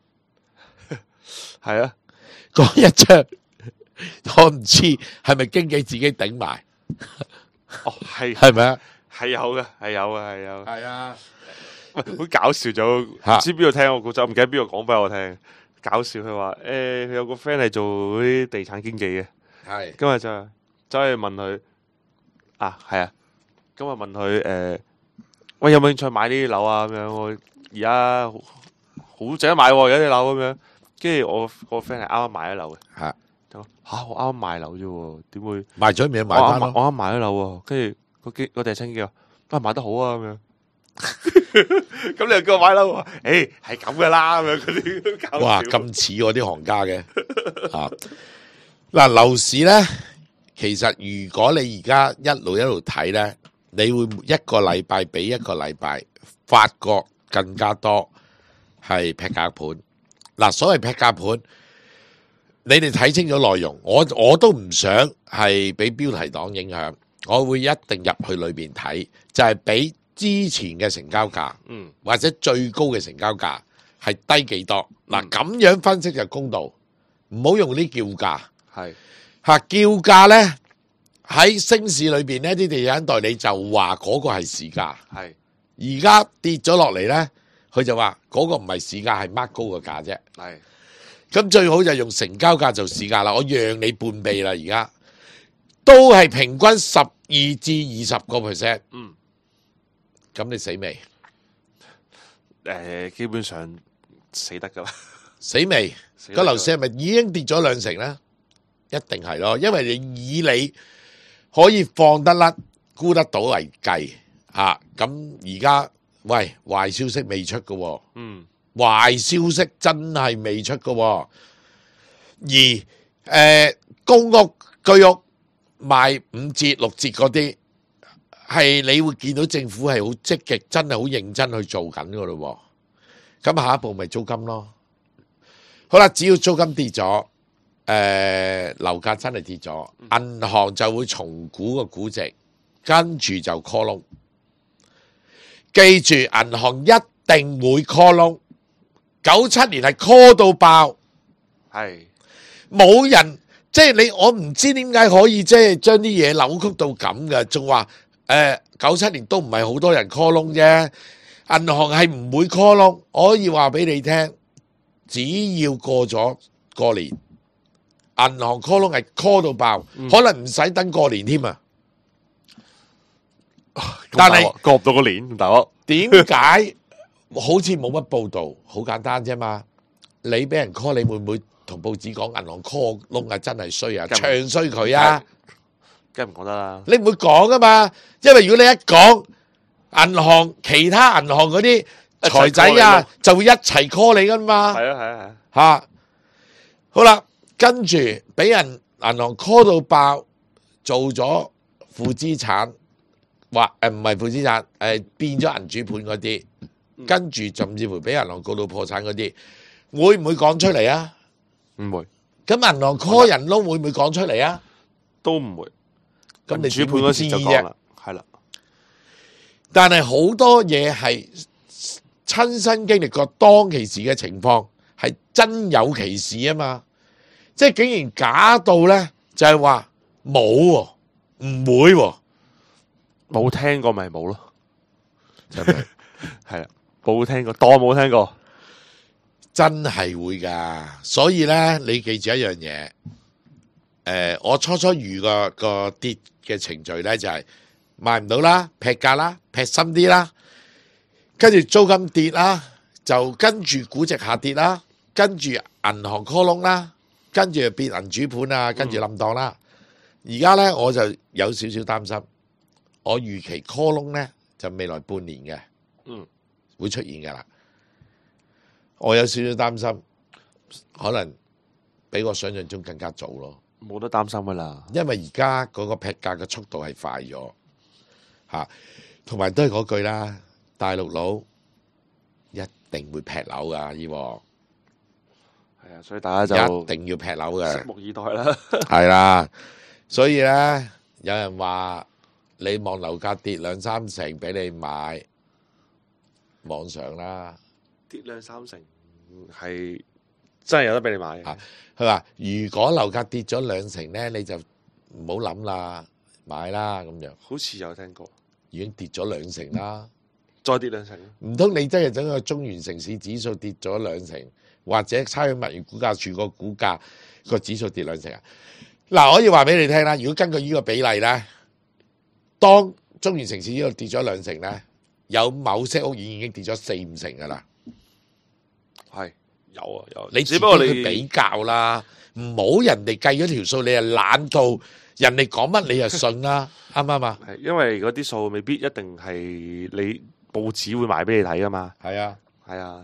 係啊，嗰1張我唔知係咪經紀自己頂埋， 哦係咪啊？ 係有嘅，係有嘅，係有。 係啊， 好搞笑咗，唔知邊度聽我故仔，唔記得邊個講俾我聽。搞笑佢話佢有個 friend 係做嗰啲地產經紀嘅，係今日就走去問佢啊，係啊，今日問佢喂，有冇興趣買呢啲樓啊？咁樣我而家好值得買喎，有啲樓咁樣。跟住我個 friend 係啱啱買咗樓嘅，係我啱啱買樓啫喎，點會賣咗未買翻咯？ 我啱買咗樓喎，跟住個地產經紀話：啊買得好啊咁樣。咁你又叫我買樓？誒係咁噶啦咁樣嗰啲搞笑。 哇，咁似我啲行家嘅啊！嗱，樓市咧，其實如果你而家一路睇咧。你會一個禮拜比一個禮拜發覺更加多係劈價盤。嗱，所謂劈價盤，你哋睇清楚內容，我都唔想係俾標題黨影響，我會一定入去裏邊睇，就係比之前嘅成交價，或者最高嘅成交價係低幾多。嗱，咁樣分析就公道，唔好用啲叫價。係嚇叫價咧。喺升市裏邊呢啲地產代理就話嗰個係市價，係而家跌咗落嚟咧， 佢就話嗰個唔係市價，係 mark 高個價啫。 係咁最好就用成交價做市價啦。我讓你半倍啦，而家都係平均12至20%。咁你死未？ 基本上死得噶啦。 死未？個樓市係咪已經跌咗2成咧？一定係咯，因為你以你可以放得甩、沽得到為計啊。咁而家喂，壞消息未出嘅喎，壞消息真係未出嘅喎。而公屋、居屋賣5折、6折嗰啲，係你會見到政府係好積極，真係好認真去做緊嘅咯。咁下一步咪租金咯。好啦，只要租金跌咗，樓價真係跌咗，銀行就會重估個估值，跟住就 call 窿。記住，銀行一定會 call 窿。97年係 call 到爆， 係冇人即係你，我唔知點解可以即係將啲嘢扭曲到咁嘅，仲話97年都唔係好多人 call 窿啫。銀行係唔會 call 窿，我可以話俾你聽，只要過咗過年，銀行 call 窿係 call 到爆，可能唔使等過年添啊！但係過唔到個年，大佬點解好似冇乜報道？好簡單啫嘛！你俾人 call，你會唔會同報紙講銀行 call 窿係真係衰啊？唱衰佢啊！ 梗係唔講得啦。 你唔會講噶嘛？因為如果你一講，銀行其他銀行嗰啲財仔啊，就會一齊 call 你噶嘛。 係啊係啊係啊。 吓，好啦，跟住俾人銀行 call 到爆，做咗負資產，或唔係負資產，變咗銀主盤嗰啲，跟住甚至乎俾銀行告到破產嗰啲，會唔會講出嚟啊？ 唔會。 咁銀行 call 人窿會唔會講出嚟啊？ 都唔會。 咁你主盤嗰時就講啦，係啦。 但係好多嘢係親身經歷過當其時嘅情況，係真有其事啊嘛！即係竟然假到咧，就係話冇喎，唔會喎， 冇聽過咪冇咯， 係咪？ 係啦，冇聽過，當冇聽過， 真係會噶。所以咧，你記住一樣嘢，我初遇個跌嘅程序咧，就係賣唔到啦，劈價啦，劈深啲啦，跟住租金跌啦，就跟住估值下跌啦，跟住銀行 call 窿啦，跟住變銀主盤啊，跟住冧檔啦。而家咧我就有少少擔心，我預期 call 窿咧就未來半年嘅，會出現噶啦。我有少少擔心，可能比我想象中更加早咯。 冇得擔心噶啦， 因為而家嗰個劈價嘅速度係快咗吓，同埋都係嗰句啦，大陸佬一定會劈樓噶，依係啊，所以大家就一定要劈樓嘅， 拭目以待啦。 係啦，所以咧，有人話你望樓價跌2-3成俾你買，網上啦， 跌2-3成係真係有得俾你買。 佢話如果樓價跌咗2成咧，你就唔好諗啦，買啦咁樣。 好似有聽過， 已經跌咗2成啦， 再跌2成， 唔通你真係整個中原城市指數跌咗2成，或者差餉物業估價署個股價個指數跌2成啊？嗱，可以話俾你聽啦，如果根據呢個比例咧，當中原城市呢度跌咗2成咧，有某些屋苑已經跌咗4-5成噶啦。 係。有啊有， 你只不過你去比較啦，唔好人哋計咗條數，你係懶到人哋講乜你就信啦，啱唔啱啊？ 係因為嗰啲數未必一定係你報紙會賣俾你睇噶嘛。 係啊， 係啊，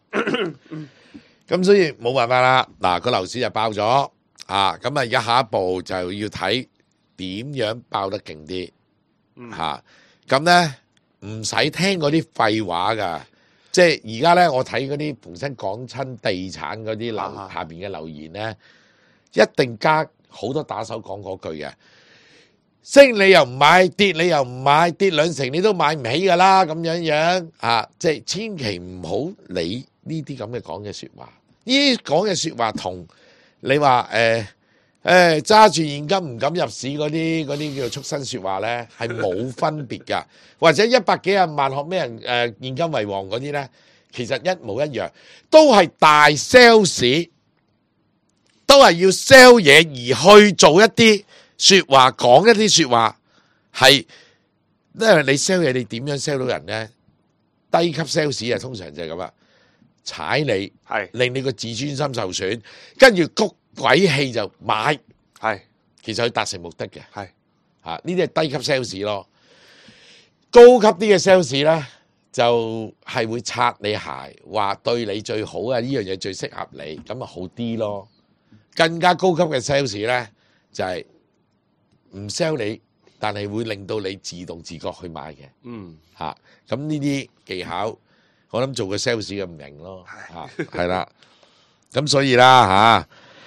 咁所以冇辦法啦。嗱，個樓市就爆咗啊，咁啊而家下一步就要睇點樣爆得勁啲吓。咁咧唔使聽嗰啲廢話噶。即係而家咧，我睇嗰啲逢親講親地產嗰啲樓下邊嘅留言咧，一定加好多打手講嗰句嘅，升你又唔買，跌你又唔買，跌2成你都買唔起噶啦，咁樣樣啊！即係千祈唔好理呢啲咁嘅講嘅說話，呢啲講嘅說話同你話揸住現金唔敢入市嗰啲叫做畜生說話咧，係冇分別噶。或者100幾廿萬學咩人現金為王嗰啲咧， 其實一模一樣，都係大 sales， 都係要 sell 嘢而去做一啲說話，講一啲說話，係因為你 sell 嘢，你點樣 sell 到人呢？低級 sales 啊，通常就係咁啦，踩你，令你個自尊心受損，跟住谷鬼氣就買，其實佢達成目的嘅，呢啲係低級 sales 咯。高級啲嘅 sales 咧，就係會擦你鞋，話對你最好啊，呢樣嘢最適合你，咁啊好啲咯。更加高級嘅 sales 咧，就係唔 sell 你，但係會令到你自動自覺去買嘅。咁呢啲技巧，我諗做個 sales 嘅唔明咯。係啦，咁所以啦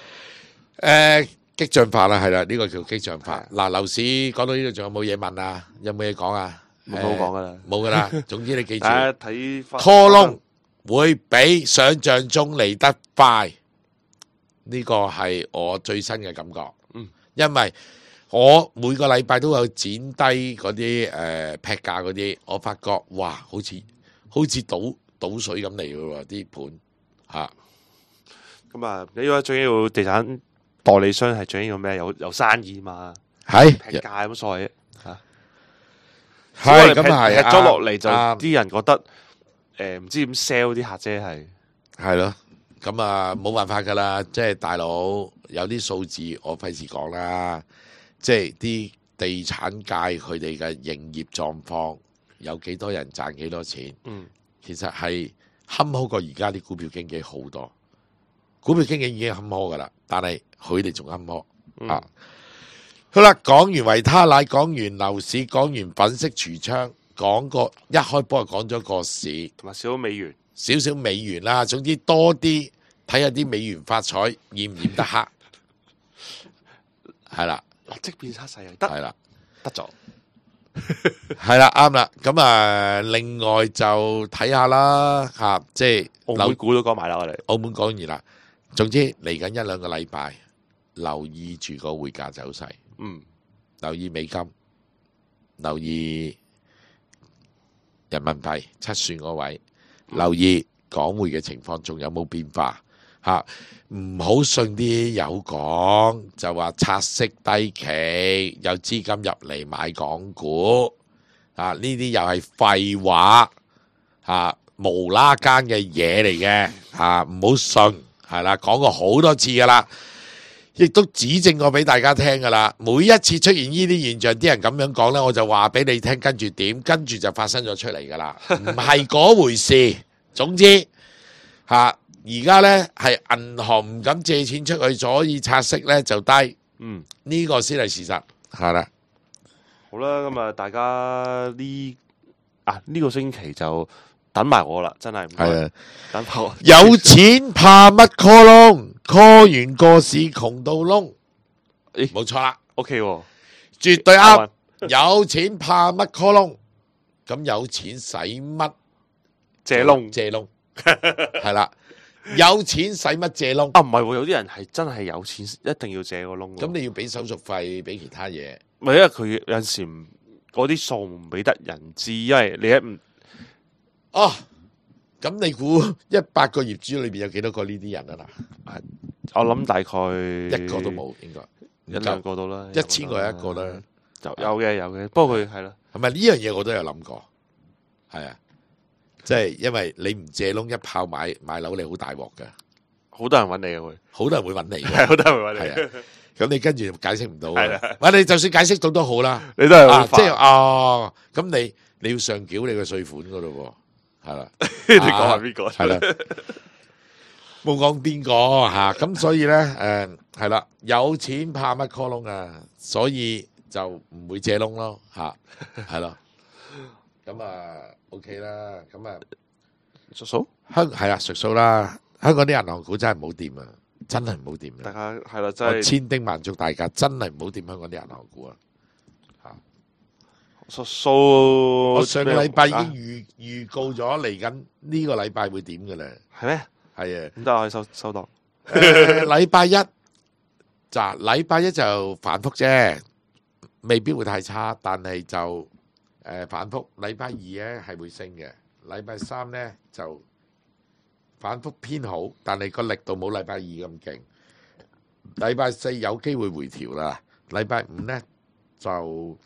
激將法啦，係啦，呢個叫激將法。嗱，樓市講到呢度，仲有冇嘢問啊？有冇嘢講啊？ 冇講噶啦， 冇噶啦。總之你記住， 大家睇拖窿會比想象中嚟得快，呢個係我最新嘅感覺。因為我每個禮拜都有剪低嗰啲劈價嗰啲，我發覺哇，好似倒水咁嚟嘅喎啲盤嚇。 咁啊，你話最緊要地產代理商係最緊要咩？有生意嘛， 係劈價有乜所謂嚇？ 係咁係劈咗落嚟就啲人覺得唔知點 sell 啲客啫， 係咯。咁啊冇辦法噶啦，即係大佬有啲數字我費事講啦，即係啲地產界佢哋嘅營業狀況有幾多人賺幾多錢，其實係坎坷過而家啲股票經紀好多。股票經紀已經坎坷噶啦，但係佢哋仲坎坷啊！好啦，講完維他奶，講完樓市，講完粉飾櫥窗，講過一開波就講咗個市， 同埋少美元， 少少美元啦。總之多啲睇下啲美元發彩染唔染得黑，係啦， 立即變黑晒又得， 係啦， 得咗， 係啦，啱啦。咁啊，另外就睇下啦嚇，即係澳門股都講埋啦，我哋澳門講完啦。總之嚟緊一兩個禮拜，留意住個匯價走勢，留意美金，留意人民幣七算嗰位，留意港匯嘅情況仲有冇變化嚇，唔好信啲友講就話拆息低企，有資金入嚟買港股啊，呢啲又係廢話嚇，無啦間嘅嘢嚟嘅嚇，唔好信。係啦，講過好多次噶啦，亦都指正過俾大家聽噶啦。每一次出現呢啲現象，啲人咁樣講呢，我就話俾你聽，跟住點，跟住就發生咗出嚟噶啦，唔係嗰回事。總之吓，而家呢係銀行唔敢借錢出去，所以拆息呢就低。呢個先係事實。係啦， 好啦，咁啊，大家呢個星期就等埋我啦，真係唔該。等我有錢怕乜 call 窿？call 完個市窮到窿，冇錯啦。 OK， 絕對啱。有錢怕乜 call 窿？咁有錢使乜借窿？ 借窿係啦。有錢使乜借窿？ 啊，唔係喎，有啲人係真係有錢，一定要借個窿。 咁你要俾手續費，俾其他嘢。 唔係，因為佢有陣時嗰啲數唔俾得人知，因為你一唔咁你估100個業主裏邊有幾多個呢啲人啊？嗱， 我諗大概一個都冇，應該一兩個到啦 ，1000個有一個啦， 就有嘅。不過佢係啦， 係咪呢樣嘢我都有諗過？係啊，即係因為你唔借窿一炮買樓，你好大鑊㗎， 好多人揾你嘅會， 好多人會揾你， 係好多人會揾你。 係啊，咁你跟住解釋唔到啊？喂，你就算解釋到都好啦， 你都係即係咁你要上繳你個稅款噶咯喎。係啦， 你講下邊個？ 係啦，冇講邊個吓，咁所以咧，係啦，有錢怕乜 call 窿啊？所以就唔會借窿咯，吓，係咯，咁啊 OK 啦，咁啊屬數係啦，屬數啦，香港啲銀行股真係唔好掂啊，真係唔好掂啊！ 大家係啦，真係我千叮萬囑大家，真係唔好掂香港啲銀行股啊！ 屬數， 我上個禮拜已經預告咗嚟緊呢個禮拜會點嘅咧， 係咩？ 係啊， 咁得我去收檔。 禮拜一就反覆啫，未必會太差，但係就反覆。禮拜二咧係會升嘅，禮拜三咧就反覆偏好，但係個力度冇禮拜二咁勁。禮拜四有機會回調啦，禮拜五呢就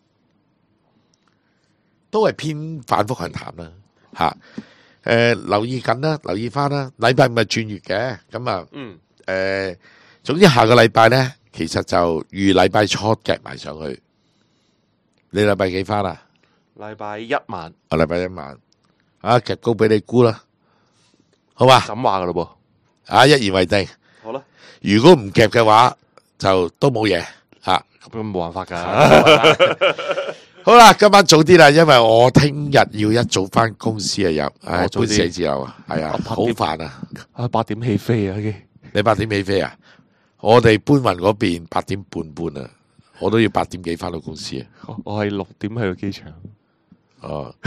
都係偏反覆向淡啦嚇。留意緊啦，留意翻啦。禮拜五係轉月嘅，咁啊總之下個禮拜呢，其實就預禮拜初夾埋上去。你禮拜幾翻啊？ 禮拜一晚， 禮拜一晚啊，夾高俾你估啦，好嘛？ 咁話噶咯噃，一言為定。 好啦， 如果唔夾嘅話，就都冇嘢嚇。 咁冇辦法噶。 好啦，今晚早啲啦，因為我聽日要一早翻公司啊入，搬寫字樓啊，係啊，好煩啊。 8點起飛啊， 你8點起飛啊？我哋搬運嗰邊8點半搬啊，我都要8點幾翻到公司啊。 我係6點去到機場。 哦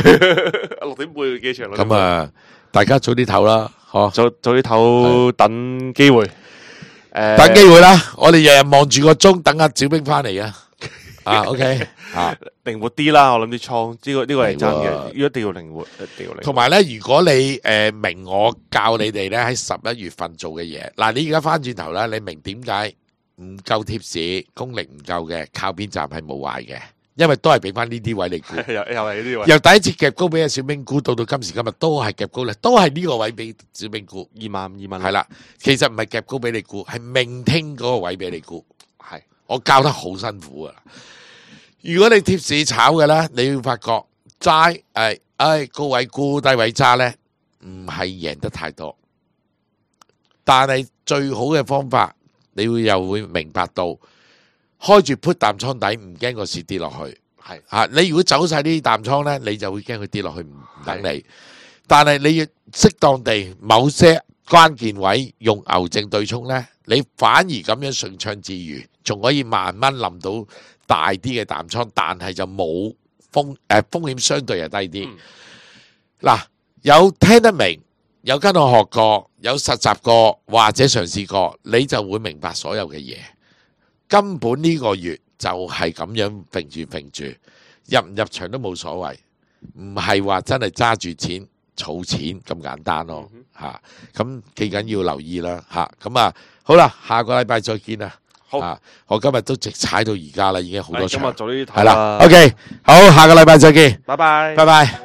，6點半去機場。 咁啊，大家早啲唞啦，嗬， 早啲唞，等機會。 等機會啦，我哋日日望住個鐘，等阿小兵翻嚟啊。OK， 靈活啲啦，我諗啲倉，呢個係真嘅，一定要靈活，一定要靈活。 同埋咧，如果你明我教你哋咧喺11月份做嘅嘢，嗱，你而家翻轉頭啦，你明點解唔夠貼士，功力唔夠嘅，靠邊站係冇壞嘅，因為都係俾翻呢啲位你估， 又係呢啲位， 由第一次夾高俾阿小兵估到今時今日都係夾高咧，都係呢個位俾小兵估 2萬係啦，其實唔係夾高俾你估，係命聽嗰個位俾你估， 係我教得好辛苦啊！如果你貼市炒嘅咧，你會發覺齋高位沽低位揸咧，唔係贏得太多。但係最好嘅方法，你又會明白到開住 put 淡倉底，唔驚個市跌落去。係你如果走晒呢啲淡倉咧，你就會驚佢跌落去，唔等你。但係你要適當地某些關鍵位用牛證對沖咧，你反而咁樣順暢自如，仲可以慢慢冧到大啲嘅淡倉，但係就冇風險相對係低啲。嗱，有聽得明，有跟我學過，有實習過或者嘗試過，你就會明白所有嘅嘢。根本呢個月就係咁樣揈住，入唔入場都冇所謂，唔係話真係揸住錢儲錢咁簡單咯。咁記緊要留意啦。咁啊，好啦，下個禮拜再見啦。好，我今日都直踩到而家啦，已經好多場。 今日早啲睇係啦。OK， 好，下個禮拜再見。 拜拜。 拜拜。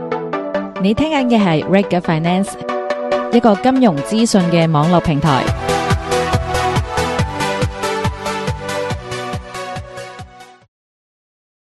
你聽緊嘅係 Reg Finance，一個金融資訊嘅網絡平台。